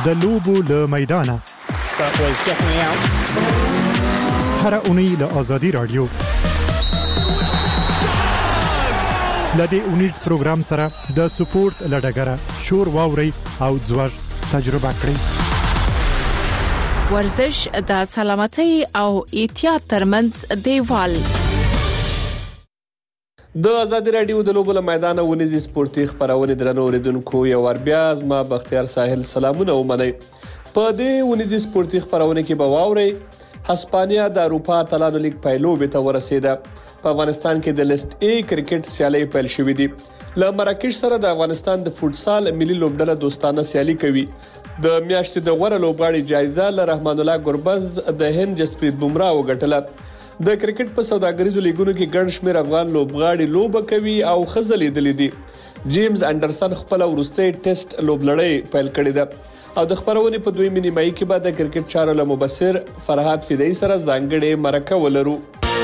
د لوبو له میدانه هر اونۍ له آزادي رادیو لدې اونیز پروګرام سره د سپورت لډګره شور واوري او ځوږ تجربه کړئ. ورزش د سلامتۍ او احتیاط ترمنځ دیوال. د آزادي رادیو د لوبو له میدانه ونیزي سپورتي خبرونه درنو اوریدونکو یو ور بیا ما بختیار ساحل سلامونه ومنئ. په دې ونیزي سپورتي خبرونه کې به واورئ هسپانیا د اروپا اتلانو لیګ پایلوبې ته ورسېده. په افغانستان کې د لیست A کرکټ سیالي پیل شوې دي. له مراکش سره د افغانستان د فوټسال ملي لوبډله دوستانه سیالي کوي. د میاشتې د غوړه لوبغاړي جایزه له رحمان الله ګربز د هند جسپریت بومرا وګټله. د کرکټ په سوداګریزو لیګونو کې ګڼ شمېر افغان لوبغاړي لوبه کوي او ښه ځلېدلي دي. جیمز انډرسن خپل وروستۍ ټیسټ لوبلړۍ پیل کړې ده او د خبرونې په دویمه نیمایي کې به د کرکټ چارو له مبصر فرهاد فدایي سره ځانګړې مرکه ولرو.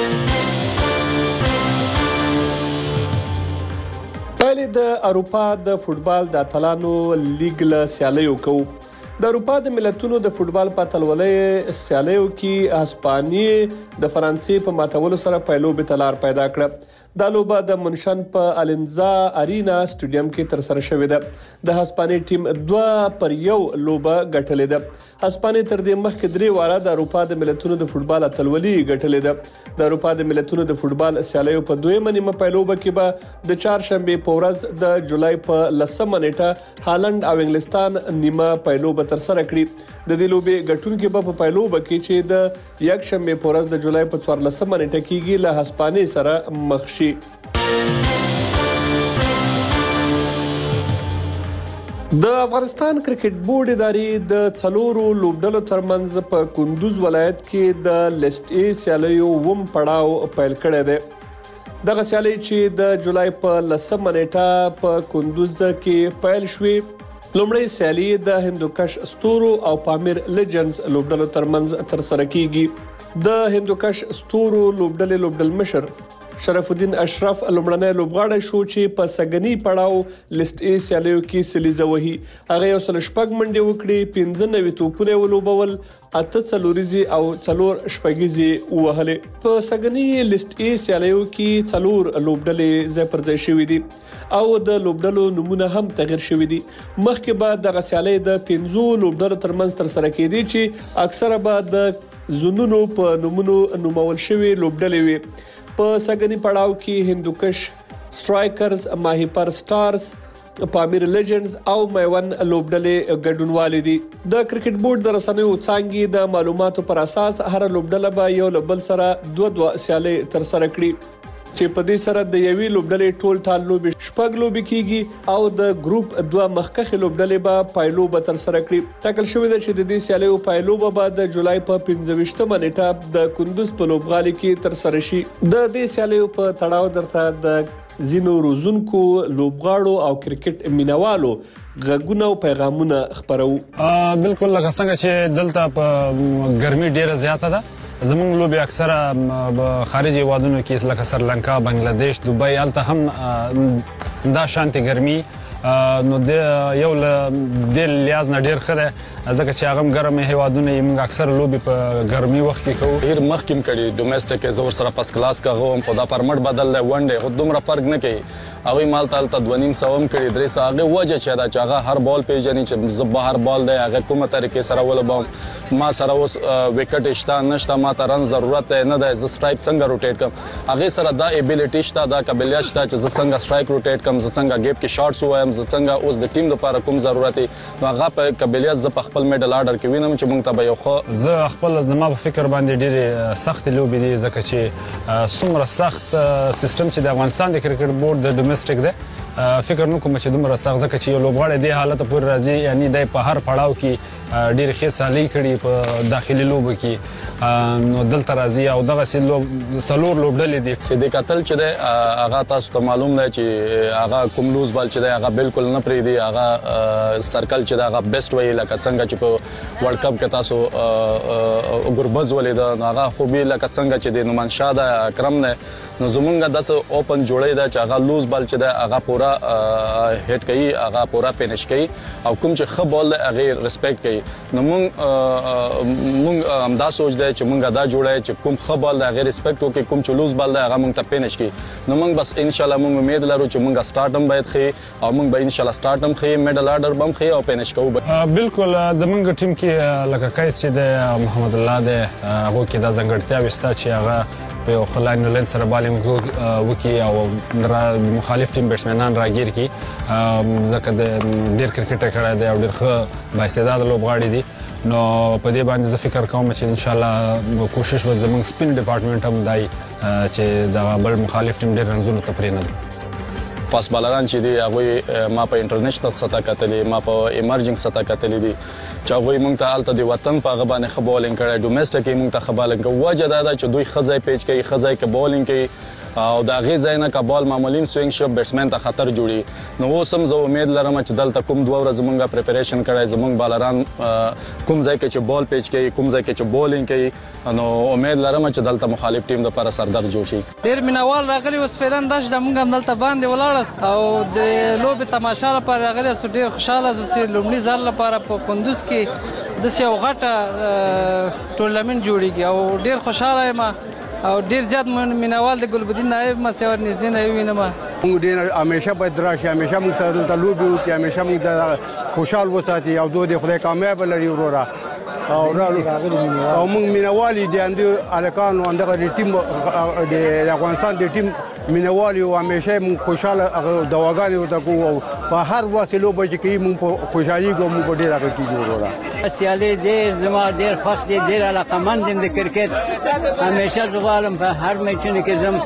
پهلې د اروپا د فوټبال د اتلانو لیګ له سیالیو کوو. د اروپا د ملتونو د فوټبال په اتلولۍ سیالیو کې هسپانیې د فرانسې په ماتولو سره پایلوبې ته لار پیدا کړه. دا لوبه د منشن په الینزا ارینا سټیډیم کې تر سره شوې ده. د هسپانیې ټیم 2-1 لوبه ګټلې ده. هسپانیې تر دې مخکې 3 واره د اروپا د ملتونو د فوټبال اتلولۍ ګټلې ده. د اروپا د ملتونو د فوټبال سیالیو په دویمه نیمه پایلوبه کې به د چهارشنبه په ورځ د جولای په 10 نیټه هالند او انګلستان نیمه پایلوبه تر سره کړي. د دې لوبې ګټونکي په پایلوبه کې چې د یکشنبه په ورځ د جولای په 14 نیټه کېږي له هسپانیې سره مخ شي. د افغانستان کرکټ بورډ ادارې د 4 لوبډلو ترمنځ په کندوز ولایت کې د لیست A سیالیو پړاو پیل کړی دی. دغه سیالي چې د جولای په 10 نیټه په کندوز کې پیل شوې. لومړی سیالي د هندوکش ستورو او پامیر لیجنز لوبډلو ترمنځ تر سره کیږي. د هندوکش ستورو لوبډلې لوبډل مشر شرف الدین اشرف لومړنی لوبغاړی شو چې په سګنی پړاو لیست A سیالیو کې سلیزه وهي. هغه یو سل شپږ منډې وکړي، 15 توپونه ولوبول، 8 څلوریزي او 4 شپږیزي وهلې. په سګنی لیست A سیالیو کې 4 لوبډلې ځای پر ځای شوې دي او د لوبډلو نمونه هم تغیر شوې دي. مخکې به د غسیالۍ د 15 لوبډلو ترمنځ تر سره کېدي چې اکثره به د زونونو په نومونو نومول شوی لوبډلې وي. په سګنی پړاو کې هندوکش سټرایکرز، ماهیپر سټارز، پامیر لیجنډز او میوند لوبډلې ګډونوالې دي. د کرکټ بورډ د رسنیو څانګې د معلوماتو پر اساس هر لوبډله به یو بل سره 2 سیالۍ تر سره کړي چې په دې سره د یوې لوبډلې ټول ټال لوبي شپږ لوبي کیږي او د ګروپ 2 مخکخه لوبډلې به پایلوبه تر سره کړي. ټاکل شوې ده چې د دې سیالیو پایلوبه به د جولای په 15 نیټه د کندوز په لوبغالي کې تر سره شي. د دې سیالیو په تړاو درته د زینو روزونکو لوبغاړو او کرکټ مینوالو غږونه او پیغامونه خبرو. بالکل لکه څنګه چې دلته په ګرمي ډیره زیاته ده. زمونږ لوبي اکثره خارجي هیوادونو کې لکه سریلانکا، بنگلاديش، دوبۍ هلته هم دا شانتي ګرمي نو د یو له د لیاز نه ډیر خره ځکه چې هغه ګرمه هیوادونه موږ اکثر لوبي په ګرمي وخت کې کوو. ډیر مخکیم کړي ډومېسټک زور سره پس کلاس کاغه هم په دا پرمټ بدل دی ونډه خو دومره فرق نه کوي. هغه مال تالته 2.5 سوم کړي درې ساغه وجه چې دا چې هغه هر بال پیژني چې زه هر بال دی هغه کومه طریقې سره ولبم ما سره اوس وکټ شته نشته ما ته رن ضرورت نه ده زه سټرایک څنګه روټیټ کوم هغه سره دا ابیلیټی شته دا قابلیت شته چې زه څنګه سټرایک روټیټ کوم زه څنګه گیپ کې شاټس وایم زه څنګه اوس د ټیم لپاره کوم ضرورت دی هغه په قابلیت زه په خپل میډل آرډر کې وینم چې موږ ته به یو خو زه خپل زما په فکر باندې ډېر سخت لوبې دي ځکه چې څومره سخت سیستم چې د افغانستان د کرکټ بورډ د ډومېسټک دی فکر نو کوم چې دومره سخت ځکه چې یو لوبغاړی د حالت پورې راځي یعنی د په هر پړاو کې ډېر ښه سالي کړي په داخلي لوبو کې نو دلته راځي او دغه سلور لوبډلې دي چې د قتل چې د هغه تاسو ته معلوم دی چې هغه کوم لوز بال چې د هغه بالکل نه پری دی هغه سرکل چې د هغه بیسټ وی لکه څنګه چې په ورلد کپ کې تاسو ګربز ولید هغه خو به لکه څنګه چې د نومانشاه د اکرم نه نو زمونږ داسې اوپن جوړې ده چې هغه لوز بال چې د هغه پورا پورا هټ کوي هغه پورا فینش کوي او کوم چې خ بال هغه ریسپیکټ کوي نو مونږ همدا سوچ دی چې مونږ دا جوړای چې کوم خ بال هغه ریسپیکټ وکړي کوم چې لوز بال هغه مونږ ته فینش کوي نو مونږ بس ان شاء الله مونږ امید لرو چې مونږ سٹارټم باید خي او مونږ به ان شاء الله سٹارټم خي میډل آرډر بم خي او فینش کوو بالکل د مونږ ټیم کې لکه کایس چې د محمد الله د هغه کې د ځنګړتیا وستا چې هغه په خلاین لین سره بالینګ وکي او مخالف ټیم بیټسمنان راګیر کی ځکه د ډیر کرکټ کړه دی او ډیر ښه بااستعداد لوبغاړي دي نو په دې باندې زه فکر کوم چې ان شاء الله کوشش وکړو موږ سپین ډپارټمنټ هم دای چې د بل مخالف ټیم ډیر رنزونه تپرینه فاست بالران چې دی هغه ما په انټرنیشنل سطح کتلې ما په ایمرجنګ سطح کتلې دي چې هغه مونږ ته الته د وطن په غبانې خبالینګ کړه ډومېسټک مونږ ته خبالینګ وجه دا چې دوی خزای پیچ کوي خزای کې بولینګ کوي او دا غي زینه کبال معمولین سوینګ شپ بیټسمن ته خطر جوړي نو اوسم زه امید لرم چې دلته کوم دوه ورځې مونږه پریپریشن کړای زمونږ بالران کوم ځای کې چې بال پیچ کوي کوم ځای کې چې بولینګ کوي نو امید لرم چې دلته مخالف ټیم د لپاره سردار جوړ شي ډیر مینوال راغلي اوس فعلا راش د مونږ هم دلته باندې ولاړست او د لوبي تماشا لپاره راغلي سو ډیر خوشاله چې لومړي ځل لپاره په کندوز کې د یو غټه ټورنمنت جوړیږي او ډیر خوشاله یم او ډیر زیات مینوال د ګلبدین نایب مسیور نږدې نه وینم موږ ډیر همیشه باید راشي همیشه موږ سره د لوبي وکړي همیشه موږ د خوشحال وساتي او دوی خدای کامیاب لري ورورا او موږ مینوالي دي اند الکان او دغه ټیم د افغانستان د ټیم مینوالي او همیشه موږ خوشاله دواګانې ورته کوو په هر وخت لوبه چې کوي موږ خوشحالي کوو موږ ډیر هغه کیږي ورورا سیالي ډیر زما ډیر فخر ډیر علاقمند د کرکټ همیشه زغالم په هر میچونو کې زم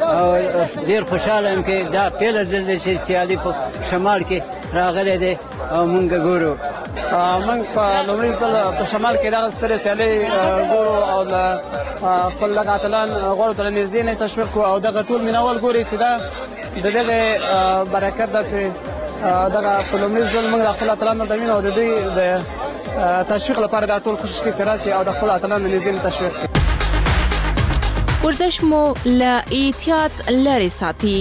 ډیر خوشاله یم چې دا پیل ځل چې سیالي په شمال کې راغلي دي او موږ ګورو موږ په لومړي ځل په شمال کې دا ستره سیالي ګورو او خپل لګاتلان غوړو تر نږدې نه تشویق کو او دغه ټول مینوال ګوري چې دا دغه برکت ده چې دغه په لومړي ځل موږ خپل اتلان د مين او د دې د تشویق لپاره دا ټول کوشش کوي سراسي او د خپل اتلان نږدې تشویق کوي ورزش مو له احتیاط لري ساتي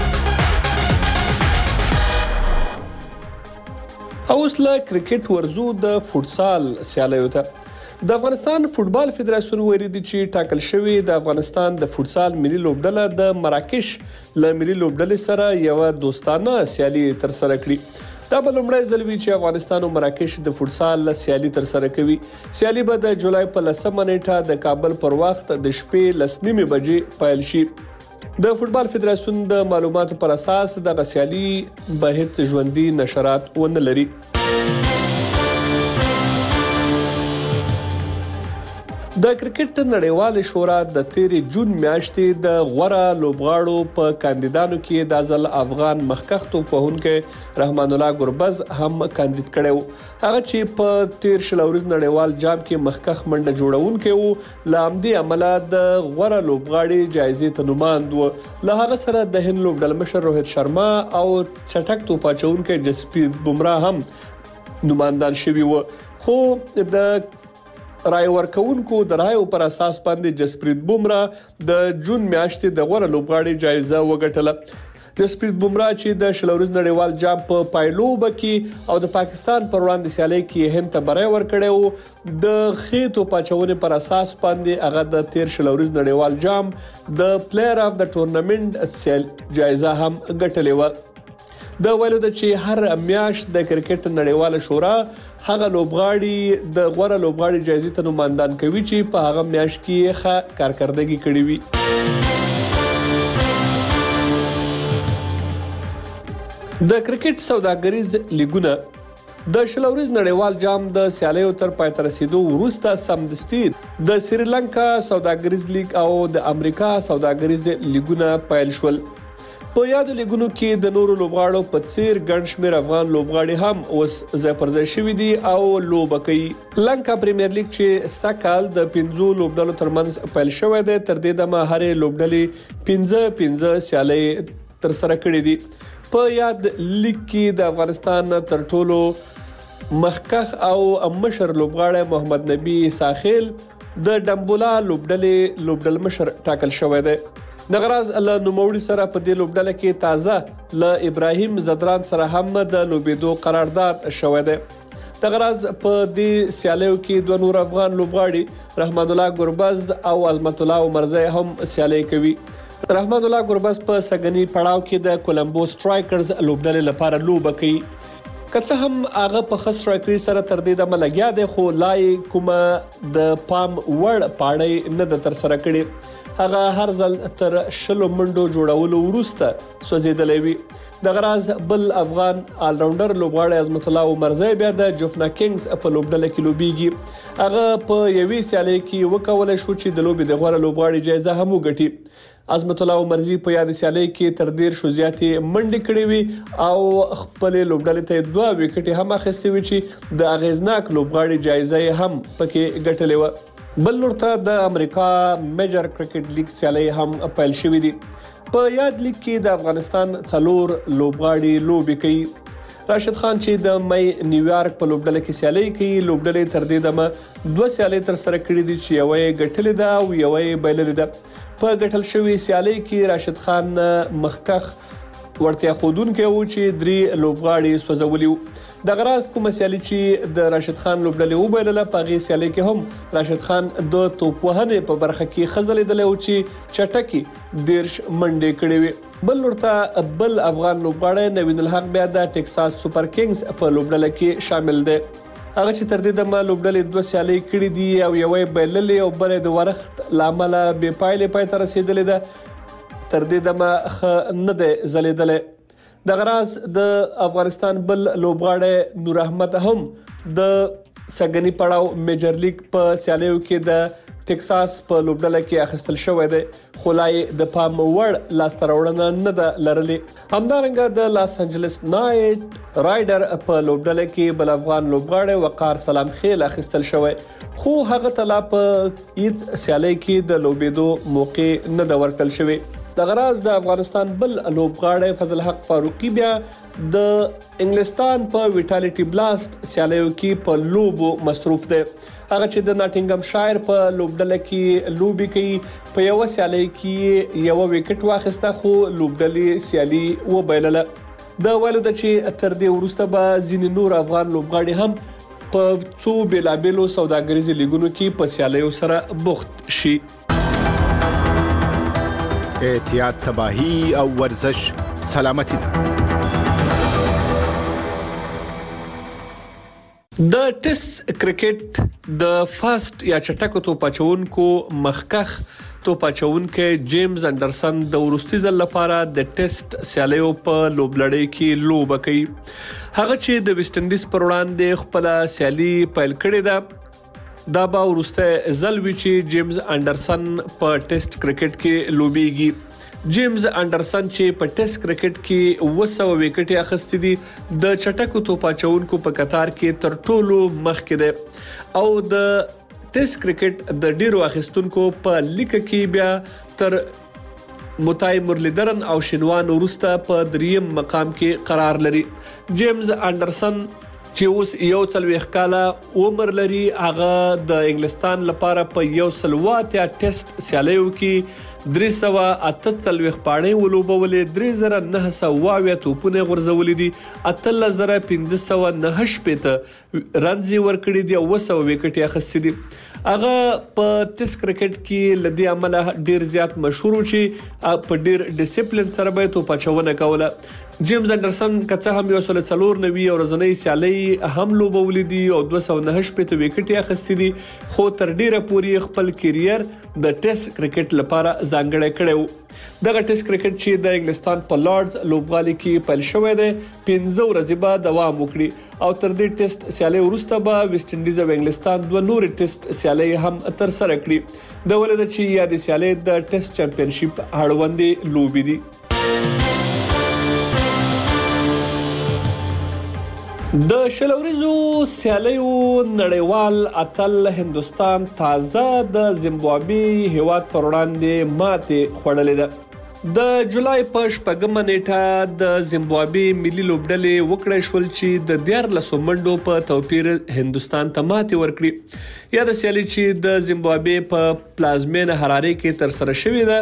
اوس له کرکټ ورزو د فوټسال سیالیو ته د افغانستان فوټبال فدراسیون ویلي دی چې ټاکل شوی د افغانستان د فوټسال ملي لوبډله د مراکش له ملي لوبډلې سره یو دوستانه سیالي تر سره کړي دا به لومړی ځل وي چې افغانستان او مراکش د فوټسال سیالي تر سره کوي سیالي به د جولای په 10مه نیټه د کابل پر وخت د شپې 10:30 بجې پیل شي د فوټبال فدراسیون د معلوماتو پر اساس د سیالي به هیڅ ژوندۍ نشرات ونه لري د کرکټ نړیوال شورا د 13 جون میاشتې د غوړه لوبغاړو په کاندیدانو کې د ځل افغان مخکښ توپوهونکو رحمان الله ګربز هم کاندید کړو هغه چې په 13 شلورز نړیوال جام کې مخکښ منډه جوړونکو لامدي عمله د غوړه لوبغاړي جایزې ته نوماند و له هغه سره د هند لوبډل مشر روهیت شرما او چټک توپاچونکو جسپریت بومرا هم نوماندان شوي و خو د رای ورکونکو د رایو پر اساس باندې جسپریت بومرا د جون میاشتې د غوړه لوبغاړي جایزه وګټله جسپریت بومرا چې د شلورز نړیوال جام په پایلوب کې او د پاکستان پر وړاندې سیالي کې هند ته برای ورکړو د خېتو پاچونه پر اساس باندې هغه د 13 شلورز نړیوال جام د پلیئر اف د ټورنمنت جایزه هم ګټلې و د ویلو د چې هر میاشت د کرکټ نړیواله شورا هغه لوبغاړي د غوړه لوبغاړي جایزې ته نوماندان کوي چې په هغه میاشت کې ښه کارکردګي کړې وي د کرکټ سوداګریز لیګونه د شلورز نړیوال جام د سیالیو تر پای ته رسیدو وروسته سمدستي د سریلانکا سوداګریز لیګ او د امریکا سوداګریز لیګونه پیل شول په یادو لیګونو کې د نورو لوبغاړو په څیر ګڼ شمېر افغان لوبغاړي هم اوس ځای پر ځای شوي دي او لوبه کوي لنکا پریمیر لیګ چې سکهال د 15 لوبډلو ترمنځ پیل شوی دی تر دې دمه هرې لوبډلې 15 سیالۍ تر سره کړې دي په یاد لیګ کې د افغانستان تر ټولو مخکښ او مشر لوبغاړی محمد نبی ساخیل د ډمبولا لوبډل مشر ټاکل شوی دی د غراز له نوموړي سره په دې لوبډله کې تازه له ابراهیم زدران سره هم د لوبېدو قرارداد شوی دی. د غراز په دې سیالیو کې دوه نور افغان لوبغاړي رحمان الله ګربز او عظمت الله عمرزی هم سیالي کوي. رحمان الله ګربز په سګنی پړاو کې د کولمبو سټرایکرز لوبډلې لپاره لوبه کوي. که څه هم هغه په خاص سټرایکري سره تر دې دمه لګیا دی خو لای کومه د پام وړ پاړې نه د تر سره کړي. هغه هر ځل تر 20 منډو جوړولو وروسته سوځیدلې وي. د غراز بل افغان آل راونډر لوبغاړی عظمت الله عمرزی بیا د جوفنا کینګز په لوبډله کې لوبيږي. هغه په یوې سیالي کې وکولای شو چې د لوبې د غوړه لوبغاړي جایزه هم وګټي. عظمت الله عمرزی په یاد سیالي کې تر ډیر شو زیاتې منډې کړې وي او خپل لوبډلې ته 2 وکټې هم اخیستې وي چې د اغیزناک لوبغاړي جایزه هم پکې ګټلې و. بل لورته د امریکا میجر کرکټ لیګ سیالي هم پیل شوې دي. په یاد لیګ کې د افغانستان 4 لوبغاړي لوبي کوي. راشد خان چې د مې نیویارک په لوبډله کې سیالي کوي. لوبډلې تر دې دمه 2 سیالي تر سره کړې دي چې یوې ګټلې ده او یوې بایللې ده. په ګټل شوی سیالي کې راشد خان مخکخ ورته خودونکو و چې 3 لوبغاړي سوځولي. د غراز کوم سیالي چې د راشد خان لوبډلې وبایلله په غي سیالي کې هم راشد خان د توپ وهنې په برخه کې خزلېدل او چې چټکی 10 منډې کړې وي. بل ورته بل افغان لوبغاړی نوین الحق بیا د ټکساس سپر کینګز په لوبډله کې شامل دی. هغه چې تر دې دمه لوبډلې 2 سیالي کړې دي او یوې بایللې او بلې د ورخت لامل به پایلې پای ته رسیدلې ده. تر دې دمه نه ده زلیدلې. د غراز د افغانستان بل لوبغاړی نور احمد هم د سګنی پړاو میجر لیګ په سیالیو کې د ټکساس په لوبډله کې اخیستل شوی دی خو لای د پام وړ لاسته راوړنه نه ده لرلې. همدارنګه د لاس انجلس نایټ رایډر په لوبډله کې بل افغان لوبغاړی وقار سلام خیل اخیستل شوی خو هغه تلا په هیڅ سیالي کې د لوبېدو موقع نه ده ورکړل شوی. د غراز د افغانستان بل لوبغاړی فضل حق فاروقي بیا د انګلستان په ویټالیټي بلاست سیالیو کې په لوبو مصروف دی. هغه چې د ناټینګم شایر په لوبډله کې لوبي کوي. په یو سیالي کې یو وکټ واخیسته خو لوبډلې سیالي وبایلله. د ولود چې تر دې وروسته به ځینې نور افغان لوبغاړي هم په څو بیلابېلو سوداګریزو لیګونو کې په سیالیو سره بوخت شي. احتیاط تباہی او ورزش سلامتی ده. د ټیسټ کرکټ د فاست یا چټکو توپ اچونکو مخکخ توپ اچونکو جیمز انډرسن د ورستي ځل لپاره د ټیسټ سیالیو په لوبلړۍ کې لوبه کوي. هغه چې د ویسټ انډیز پر وړاندې خپل سیالي پیل کړې ده دا به ورسته ځل وی چې جیمز انډرسن په ټیسټ کرکټ کې لوبيږي. جیمز انډرسن چې په ټیسټ کرکټ کې 200 وکټې اخیستې دي د چټکو توپ اچونکو په قطار کې تر ټولو مخکې دی او د ټیسټ کرکټ د ډیرو اخیستونکو په لیګ کې بیا تر متای مرلیدرن او شینوان ورسته په 3م مقام کې قرار لري. جیمز انډرسن چې اوس 41 کاله عمر لري هغه د انګلستان لپاره په 108 ټیسټ سیالیو کې 348 پاڼې ولوبولې 3900 توپونه غورځولې دي 18509 شپته رنځي ورکړې دي او 200 وکټې اخیستې دي. هغه په ټیسټ کرکټ کې لدی عمله ډیر زیات مشهور و چې په ډیر ډیسپلین سره به توپ اچونه کوله. جیمز انډرسن کڅه هم 194 ورځنۍ سیالي هم لوبولې دي او 209 شپته وکټې اخیستې دي خو تر ډیره پوري خپل کیریر د ټیسټ کرکټ لپاره ځانګړی کړو. دغه ټیسټ کرکټ چې د انګلستان په لارډز لوبغالي کې پیل شوی دی 15 ورځې به دوام وکړي او تر دې ټیسټ سیالي وروسته به ویسټ انډیز او انګلستان دوه نور ټیسټ سیالي هم تر سره کړي. د ولید چې یاد سیالي د ټیسټ چمپionship اړوندې لوبي دي. د شلوريزو سیالیو نړیوال اتل هندستان تازه د زیمبابوې هیواد پر وړاندې ماته خوړلې ده. د جولای په 8 نیټه د زیمبابوې ملي لوبډلې وکړې شول چې د 14 منډو په توپیر هندستان ته ماته ورکړي. یا د سیالي چې د زیمبابوې په پلازمینه حراره کې تر سره شوې ده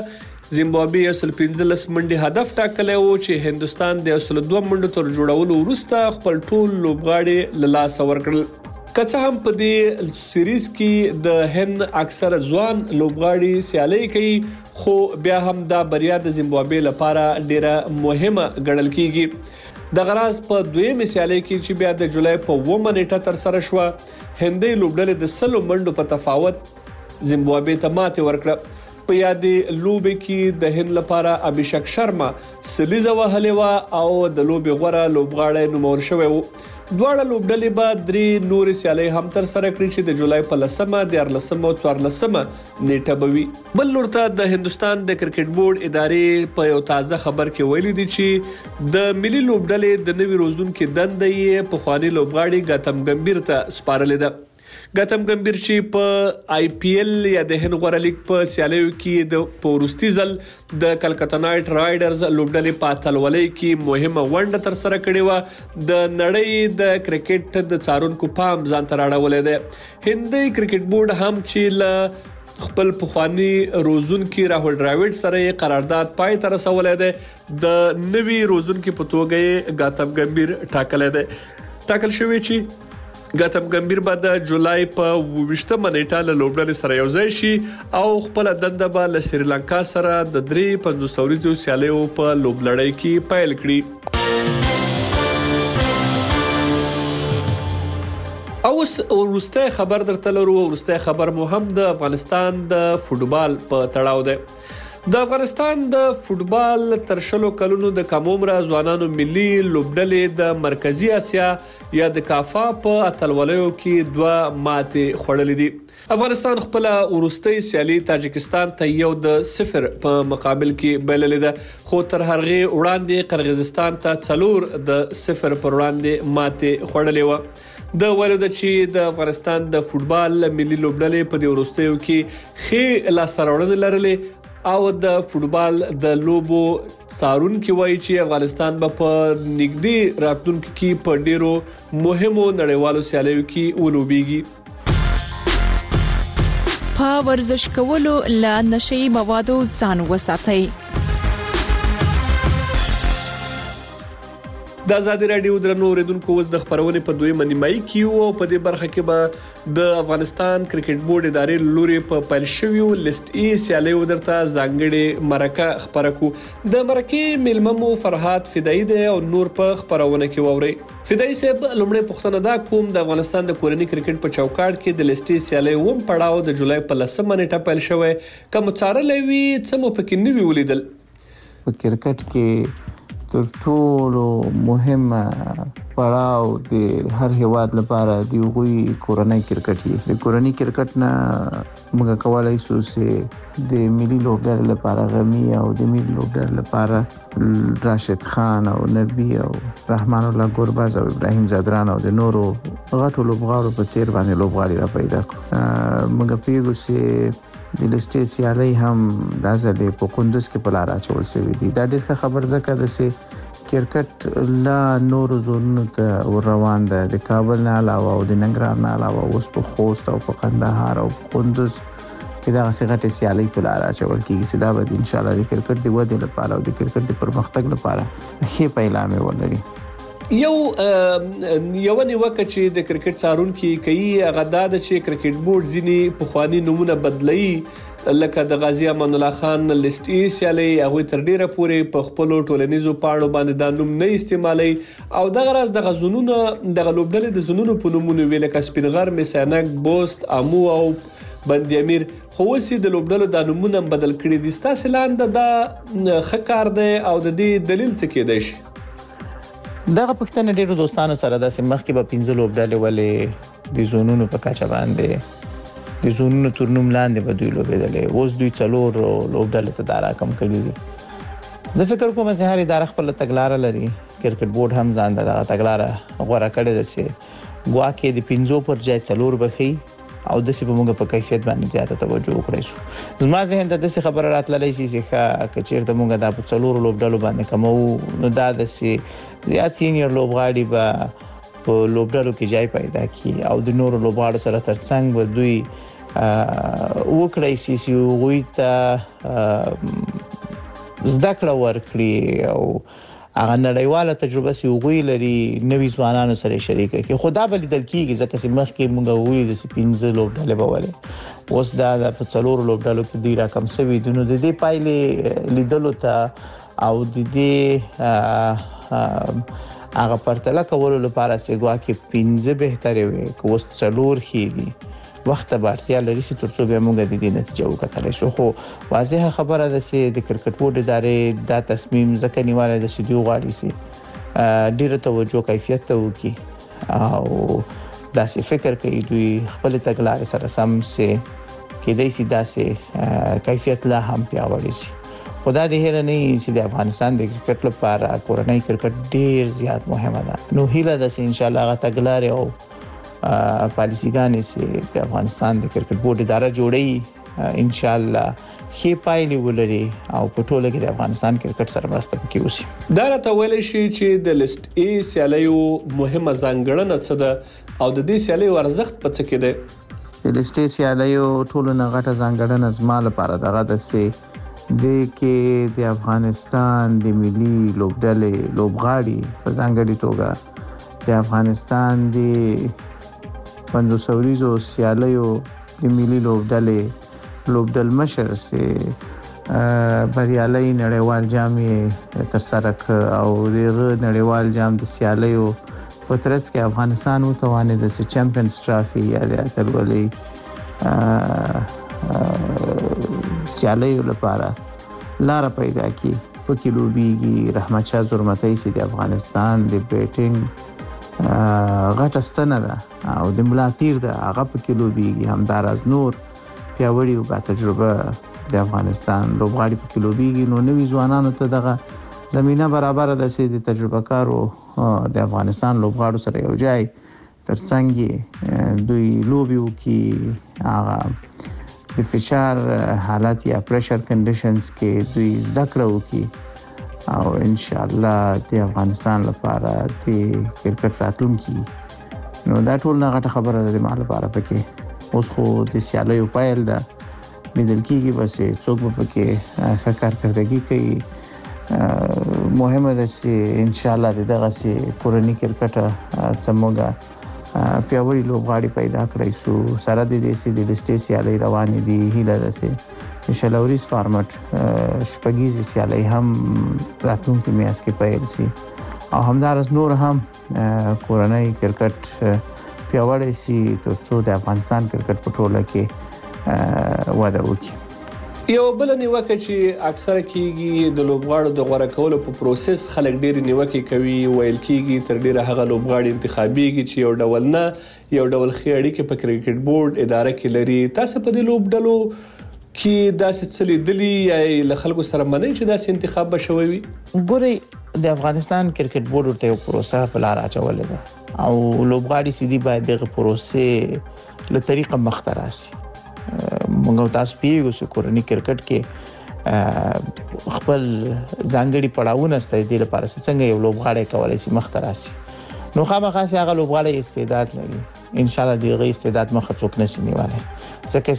زیمبابوې 15 منډي هدف ټاکلی و چې هندستان د 2 منډو تر جوړولو وروسته خپل ټول لوبغاړي له لاسه ورکړل. که څه هم په دې سیریز کې د هند اکثر ځوان لوبغاړي سیالي کوي، خو بیا هم دا بریا د زیمبابوې لپاره ډیره مهمه ګڼل کیږي. د غراز په دویمه سیالي کې چې بیا د جولای په 9 نیټه تر سره شو، هندي لوبډلې د 100 منډو په تفاوت زیمبابوې ته ماتې ورکړه. په یادې لوبې کې د هند لپاره ابھیشک شرما سلیزه وهلې و او د لوبې غوره لوبغاړی نومول شوی و. دواړه لوبډلې به 3 نورې سیالۍ هم تر سره کړي چې د جولای په 10مه، 14مه او 14مه نیټه به وي. بل لور ته د هندستان د کرکټ بورډ ادارې په یو تازه خبر کې ویلي دي چې د ملي لوبډلې د نوي روزونکو دنده یې په خواني لوبغاړي ګاتم ګمبیر ته سپارلې ده. ګاتم ګمبیر چې په آی پی ایل یا د هند غوره لیګ په سیالیو کې د پورستي ځل د کلکتا نایټ رایډرز لوبډلې په اتلولۍ کې مهمه ونډه تر سره کړې و، د نړۍ د کرکټ د څارونکو پام ځان ته راړولې ده. هندي کرکټ بورډ هم چې له خپل پخوانی روزونکو راهول ډراوډ سره قرارداد پای ته رسولې ده. د نوي روزونکو په توګه ګاتم ګمبیر ټاکل شوی چې ګاتم ګمبیر به د جولای په 28مه نیټه له لوبډلې سره یوځای شي او خپل دنده به له سریلانکا سره د 350 ورځو سیالیو په لوبلړۍ کې پیل کړي. اوس ورسته خبر درته لرو. ورسته خبر مو هم د افغانستان د فوتبال په تړاو ده. د افغانستان د فوتبال تر 10 کلونو د کم عمره ځوانانو ملي لوبډلې د مرکزی اسیا یا د کافا په اتلولیو کې 2 ماتې خوړلې دي. افغانستان خپل ورسته سیالي تاجکستان ته 1-0 په مقابل کې بللې ده، خو تر هغه وړاندې قرغیزستان ته 4-0 پر وړاندې ماتې خوړلې و. د ولود چې د افغانستان د فوتبال ملي لوبډلې په دې ورستیو کې خې لاسته لرلې او د فوتبال د لوبو څارونکو وایي چې افغانستان به په نږدې راتلونکي کې په ډیرو مهمو نړیوالو سیالیو کې ولوبېږي. په ورزش کولو له نشئی موادو ځان وساتئ. د آزادي رادیو درنو اوریدونکو اوس د خبرونې په دویمه نیمایي کې او په دې برخه کې به د افغانستان کرکټ بورډ ادارې لوري په پیل شویو لیست ای سیالیو درته ځانګړي مرکه خبره کو. د مرکې ملممو فرحات فدایي دی او نور په خبرونه کې ووري. فدایي صاحب لومړی پوښتنه دا کوم د افغانستان د کورنۍ کرکټ په چوکاټ کې د لیست ای سیالي ووم پړاو د جولای په 10مه نیټه پیل شوی، کوم څارلې وی څه مو پکې نیوي ولیدل؟ په کرکټ کې تر ټولو مهمه پړاو د هر هیواد لپاره دی غوي کورنۍ کرکټ دی. د کورنۍ کرکټ نه موږ کولای شو چې د ملي لوبډلې لپاره غمی او د ملي لوبډلې لپاره راشد خان او نبی او رحمان الله ګورباز او ابراهیم زادران او د نورو غټو لوبغاړو په چیر باندې لوبغاړي را پیدا کړو. موږ پیغو چې د لیستې سیالي هم د ځلې په کندوز کې په لار اچول شوی دی. دا ډېر خبر ځکه د سه کرکټ لا نور زونو ته روان ده. د کابل نه علاوه او د ننګرهار نه علاوه اوس په خوست او په قندهار او کندوز کې دا غټه سیالي په لار اچول کیږي. سدا به ان شاء الله د کرکټ د ودې لپاره او د کرکټ د پرمختګ لپاره ښه پیلامه ولري. یو نیوکه چې د کرکټ څارونکو کوي هغه دا ده چې کرکټ بورډ ځینی پخوانی نمونه بدلي، لکه د غازی امان الله خان لیست ای سیالي هغه تر ډیره پورې په خپل ټولنیزو پاڼو باندې دا نوم نه استعمالي او دغه راز د غزونونو د لوبډلې د زونونو په نومونو ویل ک سپینغر میسانک بوست امو او بندي امیر خو وسی د لوبډلو د نومونه بدل کړي دي. ستاسو لاندې دا خکار دی او د دې دلیل څه کېدای شي؟ دغه پښتنه ډیرو دوستانو سره د سیمخ کې په 15 لوبډلې ولې د زونونو په کچه باندې د زونونو تورنوم لاندې به دوی لوبېدلې. اوس دوی 4 لوبډلې ته دارا کم کړی دي. زه فکر کوم چې هر اداره خپل تګلارې لري. کرکټ بورډ هم ځان دغه تګلارې غوړه کړې ده چې ګواکې د 15 پر ځای 4 بخي او د څه په موږ په کیفیت باندې زیاته توجه وکړو. زما ذهن ته د څه خبره راتللې چې کچیر ته موږ د 4 لوبډلو باندې کومو نو دا د زیات سینیئر لوبغاړي به په لوبډلو کې ځای پیدا کړي او د نورو لوبغاړو سره ترڅنګ به دوی وکړای شي چې وي ته زده کړه ورکړي او هغه نړیواله تجربه سي وګوي لري نوي ځوانانو سره شریکه کې خدا بل دل کیږي ځکه چې مخکې موږ وګوري د 15 لوبډلې بوله اوس دا په څلور لوبډلو کې دی رقم سوي دونو د دې پایلې لیدلو ته او د دې هغه پرتله کولو لپاره سیګوا کې 15 بهتره وي کوس څلور خېدي وخت به اړتیا لري چې ترڅو به موږ د دې نتیجه وکړو شو خو واضحه خبره ده چې د کرکټ بورډ ادارې دا تصمیم ځکه نیولای د شډیو غاړي سي ډیره توجه کیفیت ته وکي او داسې فکر کوي دوی خپل تګلارې سره سم سي کې دای سي داسې کیفیت لا هم پیاوړی شي خدا دې هره نه چې د افغانستان د کرکټ لپاره کورنۍ کرکټ ډیر زیات مهمه ده نو هیله ده چې ان شاء الله غا تګلارې او پالیسیګانې چې د افغانستان د کرکټ بورډ اداره جوړي ان شاء الله خې پایلې ولري او په ټوله کې د افغانستان کرکټ سره مرسته وکړي وسی دا راته ویل شي چې د لیست ای سیالیو مهمه ځانګړنه څه ده او د دې سیالیو ارزښت په څه کې ده د لیست ای سیالیو ټول نه غټه ځانګړنه زما لپاره دغه د سي د کې د افغانستان د ملي لوبډلې لوبغاړي په ځانګړي توګه د افغانستان د 500 ورځو سیالیو د ملي لوبډل مشر سي بریالي نړیوال جام تر سره او د نړیوال جام د سیالیو په ترڅ کې افغانستان وتوانه د چمپیونز ټرافي یا د اتلولي سیالیو لپاره لار پیدا کی په کیلو بیږي رحمت شاه زرمتای سي د افغانستان د بیټینګ غټه ستنه ده او د ملاتیر ده هغه په کیلو بیږي همدارز نور پیاوړي او با تجربه د افغانستان لوبغاړي په کیلو بیږي نو نوي ځوانانو ته دغه زمينه برابر ده چې د تجربه کارو د افغانستان لوبغاړو سره یو ځای ترڅنګ دوی لوبیو کې هغه د فشار حالات یا پریشر کنډیشنز کې دوی زده کړو کې او ان شاء الله د افغانستان لپاره د کرکټ راتلونکي نو دا ټول نه غټه خبره ده د مال لپاره پکې اوس خو د سیالیو پایل ده لیدل کېږي بس څوک به پکې ښه کارکردګي کوي مهمه ده چې ان شاء الله دغه سي کورنۍ کرکټ څموګه پیاوړي لوبغاړي پیدا کړی شو سره د دې سي د لیستې سیالي روانې دي هیله ده چې شلوريز فارمټ شپږیزي سیالي هم راتلونکي میاشت کې پیل شي او همدارس نور هم کورنۍ کرکټ پیاوړی سي ترڅو د افغانستان کرکټ په ټوله کې وده وکړي یو بل نیوکه چې اکثره کیږي د لوبغاړو د غوړه کولو په پروسس خلک ډېر نیوکه کوي ویل کیږي تر ډیره هغه لوبغاړي انتخابيږي چې یو ډول نه یو ډول خېړی کې په کرکټ بورډ اداره کې لري تاسو په دې لوبډلو کې داسې څه لیدلي یا له خلکو سره منئ چې داسې انتخاب بشوي وي ګوري د افغانستان کرکټ بورډ ورته یو پروسه په لار اچولې ده او لوبغاړي سيدي باید دغه پروسه له طریقه مختراسي موږ تاسو پیګو چې کورنۍ کرکټ کې خپل ځانګړي پړاوونه ستې لپاره څنګه یو لوبغاړی کولای شي مختراسي نو خامخا هغه لوبغاړی استعداد لري ان شاء الله دغه استعداد مخه څوک نشي نیولای ځکه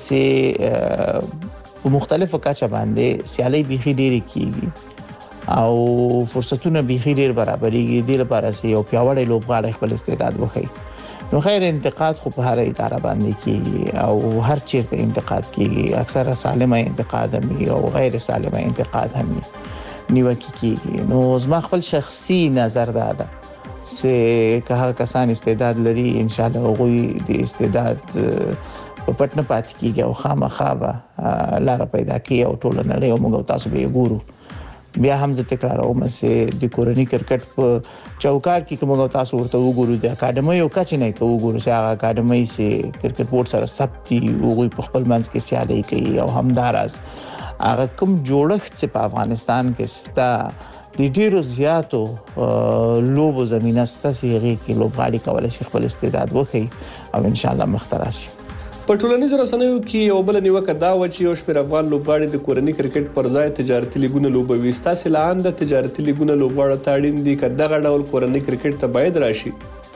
چې په مختلفو کچه باندې سیالي بيخي ډېری کیږي او فرصتونه بيخي ډېر برابرېږي د لپاره چې یو پیاوړی لوبغاړی خپل استعداد وښيي نو خیر انتقاد خو په هر اداره باندې کیږي او هر چیرته انتقاد کیږي اکثره سالمه انتقاد هم او غیر سالمه انتقاد هم نیوکه کیږي نو زما خپل شخصي نظر ده چې که کسان استعداد لري ان شاء الله غوي د استعداد په پټنه پات کیږي او خامخا به لار پیدا کوي او ټول نه له موږ تاسو به ګورو بیا هم زه تکراروم چې د کورنۍ کرکټ په چوکاټ کې کوم تاسو ورته وګورو د اکیډمي یو کچ نه کوي وګورو چې هغه اکیډمي سي کرکټ بورډ سره ثبتي او په خپل منځ کې سیالي کوي او همدارس هغه کوم جوړښت چې په افغانستان کې ستا د ډیرو زیاتو لوبو زمينه ستا سیغي کې لوبغاړي کولای شي خپل استعداد وښيي او ان شاء الله مختراسي په ټولنیزو رسنیو کې یو بل نیوکه دا و چې یو شمېر افغان لوبغاړي د کورنۍ کرکټ پر ځای تجارتي لیګونه لوبوي ستاسو لاندې تجارتي لیګونه لوبغاړو ته اړین دي که دغه ډول کورنۍ کرکټ ته باید راشي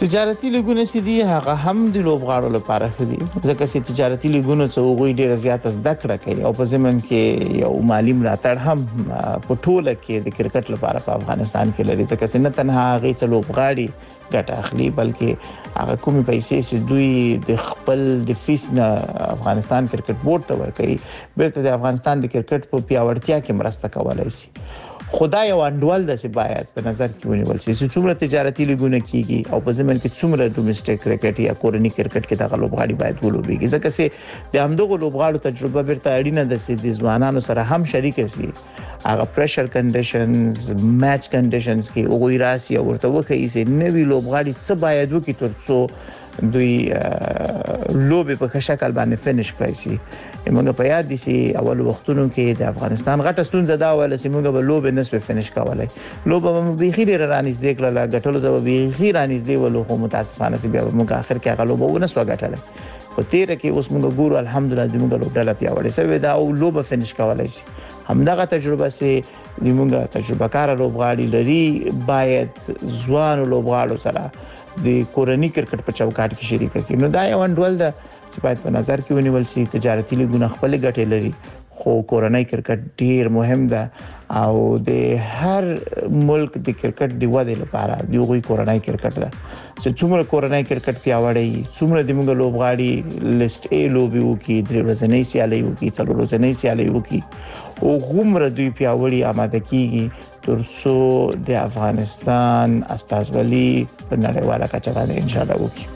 تجارتي لیګونه چې دي هغه هم د لوبغاړو لپاره ښه دي ځکه چې تجارتي لیګونه څو غوي ډېر زیات زده کړه کوي او په ضمن کې یو مالی ملاتړ هم په ټوله کې د کرکټ لپاره په افغانستان کې لري ځکه چې نه تنها هغه څو لوبغاړي ګټه اخلي بلکې هغه کومې پیسې چې دوی د خپل د فیس نه افغانستان کرکټ بورډ ته ورکوي بیرته د افغانستان د کرکټ په پیاوړتیا کې مرسته کولای شي خدای او انډول د څه باید په نظر کې ونیول شي چې څومره تجارتي لیګونه کیږي او په ضمن کې څومره ډومېسټک کرکټ یا کورني کرکټ کې د لوبغاړي باید ولوبېږي ځکه چې د همدغه لوبغاړو تجربه بیرته اړینه ده چې د ځوانانو سره هم شریک شي هغه پریشر کنډیشنز میچ کنډیشنز کې وګوري راسي او ورته وکړي چې نوی لوبغاړي څه باید وکړي ترڅو دوی لوبې په شکل باندې فینیش کړی شي موږ په یاد دي چې اول وختونو کې د افغانستان غټه ستونزه دا وله چې موږ به لوبې نسو فینیش کولای لوبه به بيخي رانیږدې کړل غټلو ته به بيخي رانیږدې ولو خو متاسفانه چې بیا موږ اخر کې هغه لوبه ونسو غټلای په تیر کې اوس موږ ګورو الحمدلله د موږ لوبډاله پیاوړې سوي دا او لوبه فینیش کولای شي همدغه تجربه چې د موږ تجربه کار لوبغاړي لري باید ځوان لوبغاړو سره د کورني کرکټ په چوکاټ کې شریک کړي نو دا یو انډول ده چې باید په نظر کې ونیول شي تجارتي لیګونه خپل ګټې لري خو کورنۍ کرکټ ډیر مهم ده او د هر ملک د کرکټ دی ودې لپاره دیوغي کورنۍ کرکټ ده چې څومره کورنۍ کرکټ پیاوړی څومره د موږ لوبغاړي لیست ا لوبي وکي درې ورځې سیالي وکي څلور ورځې سیالي وکي او غومره دوی پیاوړي آماده کیږي ترڅو د افغانستان استازولي په نړیواله کچه باندې ان شاء الله وکړي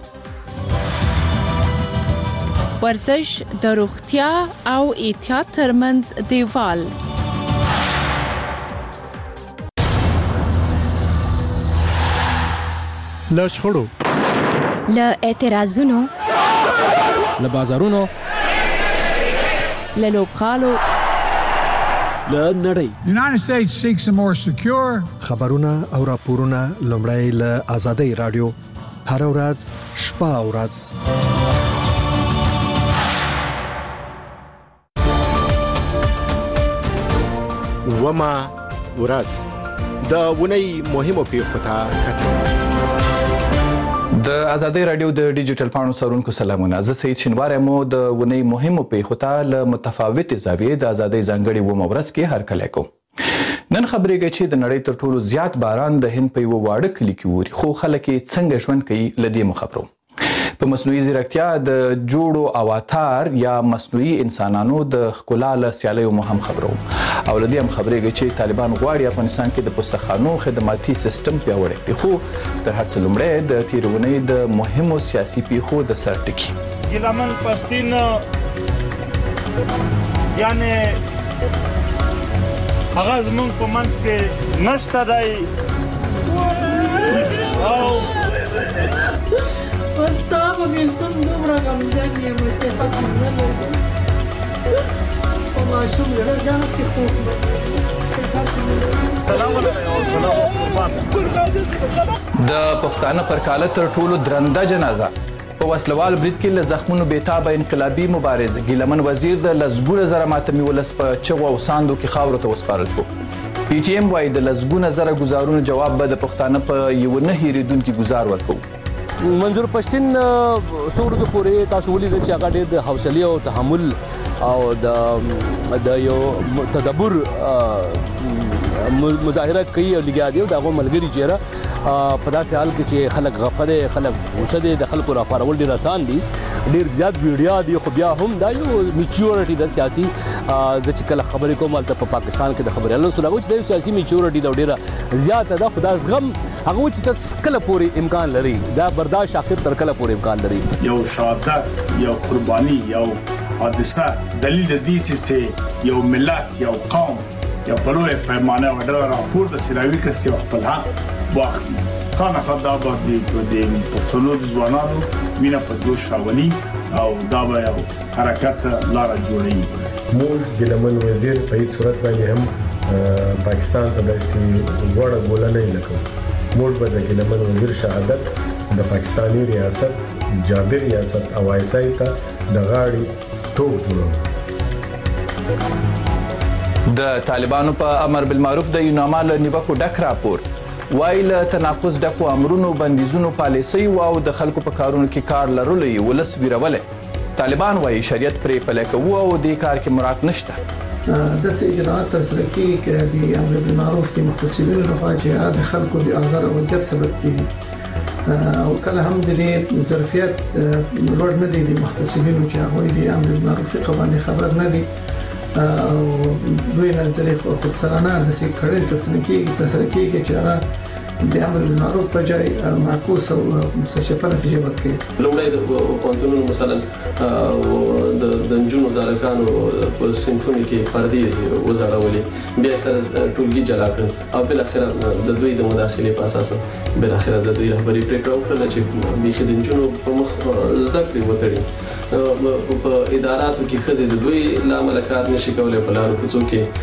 ورزش د روغتیا او احتیاط ترمنځ دیوال لشخړو له اعتراضونو له بازارونو له لوبغالو له نړۍ United States seeks a more secure خبرونه او راپورونه لومړی له آزادۍ رادیو هر ورځ شپه او ورځ وما ورځ د ونی مهمو پیښو ته کتل د آزادۍ رادیو د ډیجیټل پاڼو سرونکو سلامونه زه سید شینواری مو د ونی مهمو پیښو ته له متفاوتې زاویې د آزادۍ ځانګړي ومه ورځ کې هرکلی کوم نن خبرېږي چې د نړۍ تر ټولو زیات باران د هند په یوه واړه کلي کې اوري خو خلک یې څنګه ژوند کوي له دې مو خبرو په مصنوعي ځیرکتیا د جوړو اواتار یا مصنوعي انسانانو د ښکلا له سیالیو مو هم خبرو او له دې هم خبرېږي چې طالبان غواړي افغانستان کې د پستخانو خدماتي سیستم پیاوړی کړي خو تر هر څه لومړی د تېرې اونۍ د مهمو سیاسي پیښو د سر ټکي ګیلمن پښتین یعنی هغه زمونږ په منځ کې نشته دی او وستا په بیلتون دومره غمجن یم چې حد نه لري په ماشوم زړه داسې خوږ د پښتانه پر کاله تر ټولو درنده جنازه په وسلوال برید کې له زخمونو بېتابه انقلابي مبارز ګیلمن وزیر د لسګونه زره ماتمي ولس په چغو او ساندو کې خاورو ته وسپارل شو پی ټی ایم وايي د لسګونه زره ګزارونو جواب به د پښتانه په یو نه هېرېدونکي ګزار ورکوو منظور پښتین څومره پورې تاسو ولیدل چې هغه ډېر د حوصلې او تحمل او د یو تدبر مظاهره کوي او لګیا دی او دغه ملګری چیرې په داسې حال کې چې خلک غفله خلک غوسه دي د خلکو راپارول ډېر آسان دي ډېر زیات ویډیا دي خو بیا هم دا یو میچورټي د سیاسي د چې کله خبرې کوم هلته په پاکستان کې د خبريالانو سره چې د سیاسي میچورټي دا ډېره زیاته ده خو دا زغم هغه چې تاسو کله پورې امکان لري دا برداشت اخر تر کله پورې امکان لري یو شهادت یو قرباني یو حادثه دلیل د دې چې یو ملت یو قوم یو په لویه پیمانه وړه راپور د سیلاوي کسي خپل حق واخلي خانه خدا باندې د پښتنو ځوانانو مینا په جوش راولي او دا به یو حرکت لار جوړوي موږ د لمن وزیر په هیڅ صورت باندې هم پاکستان ته داسې وړه ګوله نه لکو موږ به د لمن وزیر شهادت د پاکستانی ریاست جابر ریاست او ایسای ته د غاړي توپ جوړو د طالبانو په امر بالمعروف د یونامال نیوکو ډک راپور وایي له تناقض ډکو امرونو بندیزونو پالیسیو او د خلکو په کارونو کې کار لرلو یې ولس ویرولی. طالبان وایي شریعت پرې پلی کوو او دې کار کې مراد نشته. داسې اجراءات ترسره کېږي که د امر بالمعروف د محتسبینو لخوا چې د خلکو د آزار او اذیت سبب کېږي او کله هم د دې ظرفیت لوړ نه دی د محتسبینو چې هغوی د امر بالمعروف باندې خبر نه دي او دوی نه د خودسرانه داسې کړنې ترسره کېږي چې هغه د امر بالمعروف په ځای معکوس او سرچپه نتیجه ورکوي. لومړی د پوهنتونونو مثلا د نجونو د هلکانو په صنفونو کې پردې وځړولې، بیا یې سره ټولګي جلا کړل او بالاخره د دوی د مداخلې په اساس بالاخره د دوی رهبري پرېکړه وکړله چې بیخي د نجونو په مخ زده کړې وتړي. په اداراتو کې ښځې د دوی له امله کار نشي کولی، په لارو کوڅو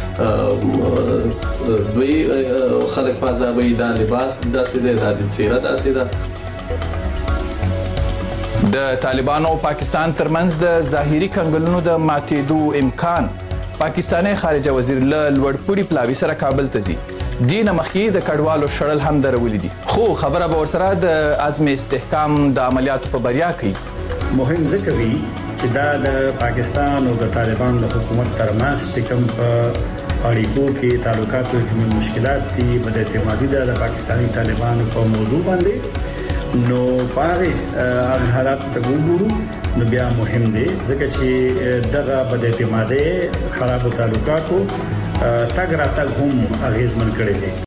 کې دوی خلک پازابوي، دا لباس داسې دی، دا د څېره داسې ده. د طالبانو او پاکستان ترمنځ د ظاهري کنګلونو د ماتېدو امکان. پاکستاني خارجه وزیر له لوړپوړي پلاوي سره کابل ته ځي. دې نه مخکې د کډوالو شړل هم درولي دي، خو خبره به ورسره د عزم استحکام د عملیاتو په بریا کوي. مهم ذکر وی چې دا د پاکستان او د طالبان د حکومت ترمنځ چې کوم په اړیکو کې تعلقاتو کې مشکلات دي، بد اعتمادي ده د پاکستاني طالبانو په موضوع باندې، نو هغه حالات ته وګورو نو بیا مهم دي ځکه چې دغه بد اعتمادي خراب تعلقاتو تګ راتګ هم اغیزمن کړي دي.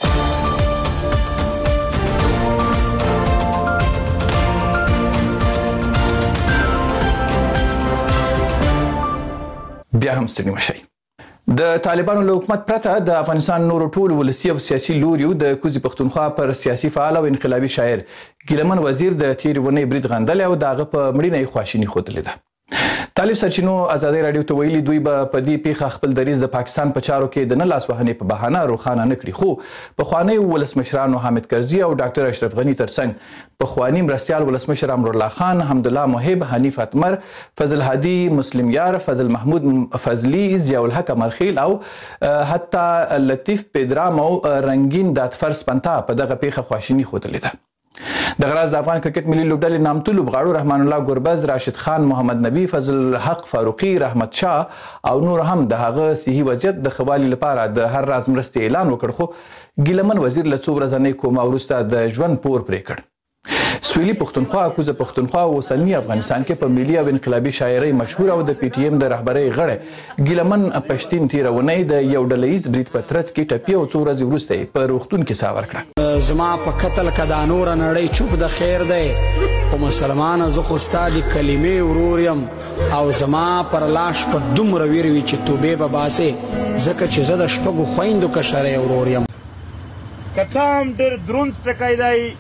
بیا هم ستړي مشئ. د طالبانو له حکومت پرته د افغانستان نورو ټولو ولسي او سیاسي لوریو د کوزي پښتونخوا پر سیاسي فعال او انقلابي شاعر ګیلمن وزیر د تیرې ونې برید غندلی او د هغه په مړینه یې خواشیني ښودلې ده. طالب سرچینو ازادي راډیو ته ویلي دوی به په دې پیښه خپل دریځ د پاکستان په چارو کې د نه لاس وهنې په بهانه روښانه نه کړي، خو پخوانیو ولسمشرانو حامد کرزي او ډاکټر اشرف غني ترڅنګ پخواني مرستیال ولسمشر امرالله خان، حمدالله محب، حنیف اتمر، فضل هادي، مسلم یار، فضل محمود فضلي، ضیاء الحق امرخیل او حتی لطیف پیدرام او رنگین دادفر سپنتا په دغه پیښه خواشیني ښودلې ده. دغه راز د افغان کرکټ ملي لوبډلې نامتو لوبغاړو رحمان الله ګربز، راشد خان، محمد نبی، فضل الحق فاروقي، رحمت شاه او نور هم د هغه صحي وضعیت د ښه والي لپاره د هر راز مرستې اعلان وکړ، خو ګیلمن وزیر له څو ورځنۍ کومه وروسته د ژوند پور پرې کړ. سویلي پښتونخوا، کوزه پښتونخوا او اوسني افغانستان کې په ملي او انقلابي شاعرۍ مشهور او د پی ټی ایم د رهبرۍ غړی ګیلمن پښتين تیره ونې د یو ډلهیز برید په ترڅ کې ټپي او څو ورځې وروسته په روغتون کې ساه ورکړه. زما په قتل کې د نور نړۍ چوپ د خیر دی، په مسلمان زه خو ستا د کلمې ورور یم او زما پر لاش په دومره ویر وي چې توبې به باسې، ځکه چې زه د شپږو خویندو کشرۍ ورور یم. که څه هم ډېر دروند ټکی دی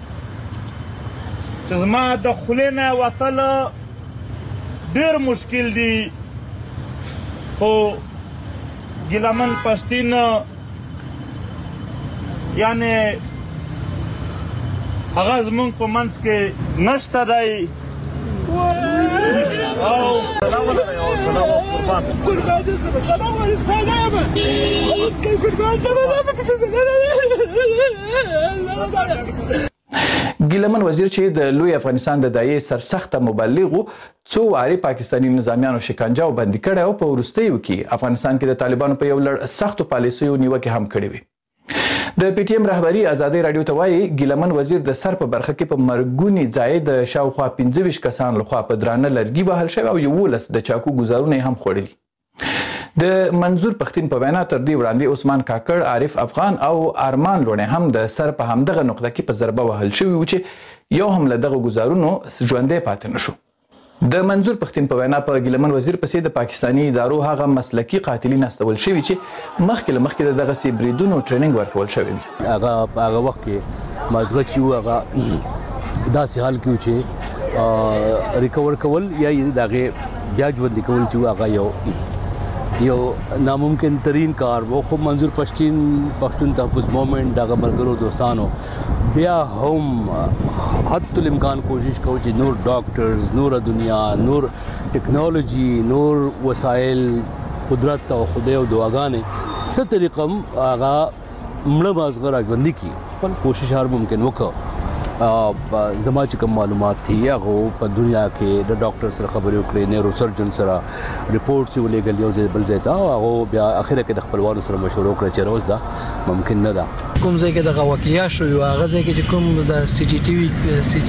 چې زما د خولې نه وتل ډېر مشکل دي، خو ګیلمن پښتین یعنی هغه زمونږ په منځ کې نشته دی. ګیلمن وزیر چې د لوی افغانستان د دایې سرسخته مبلغ و، څو وارې پاکستاني نظامیانو شکنجه او بندي کړی او په وروستیو کې افغانستان کې د طالبانو په یو لړ سختو پالیسیو نیوکې هم کړې وې. د پی ټی ایم رهبري ازادي راډیو ته وایي ګیلمن وزیر د سر په برخه کې په مرګوني ځای د شاوخوا 15 کسان لخوا په درانه لرګي وهل شوی او 11 د چاقو ګزارونه هم خوړلي. د منظور پښتين په وینا تر دې وړاندې عثمان کاکړ، عارف افغان او ارمان لوڼې هم د سر په همدغه نقطه کې په ضربه وهل شوي و چې یو هم له دغه ګزارونو ژوندی پاتې نشو. د منظور پښتين په وینا په ګیلمن وزیر پسې د پاکستاني ادارو هغه مسلکي قاتلین استول شوي چې مخکې له مخکې د دغسې بریدونو ټریننګ ورکول شوی وي. هغه وخت کې مازغه چې و هغه داسې حال کې و چې ریکور کول یا دغه بیا ژوندي کول چې هغه یو ناممکن ترین کار وو. خو منظور پښتون تحفظ موومنټ دغه ملګرو دوستانو بیا هم حد الامکان کوشش کوي چې نور ډاکټرز، نور دنیا، نور ټیکنالوژي، نور وسایل، قدرت او خدای او دعاګانې څه طریقه هغه مړه مازغه راژوندي کړي. خپل کوشش هر ممکن وکړ زما چې کوم معلومات دي هغه په دنیا کې د ډاکټر سره خبرې وکړې نیورو سرجن سره ریپورټ یې ولېږل یو ځای بل ځای ته هغه بیا اخره کې د خپلوانو سره مشوره وکړه چې روز دا ممکن نه ده کوم ځای کې دغه واقعیا شو هغه ځای کې کوم د سی ټي ټي وي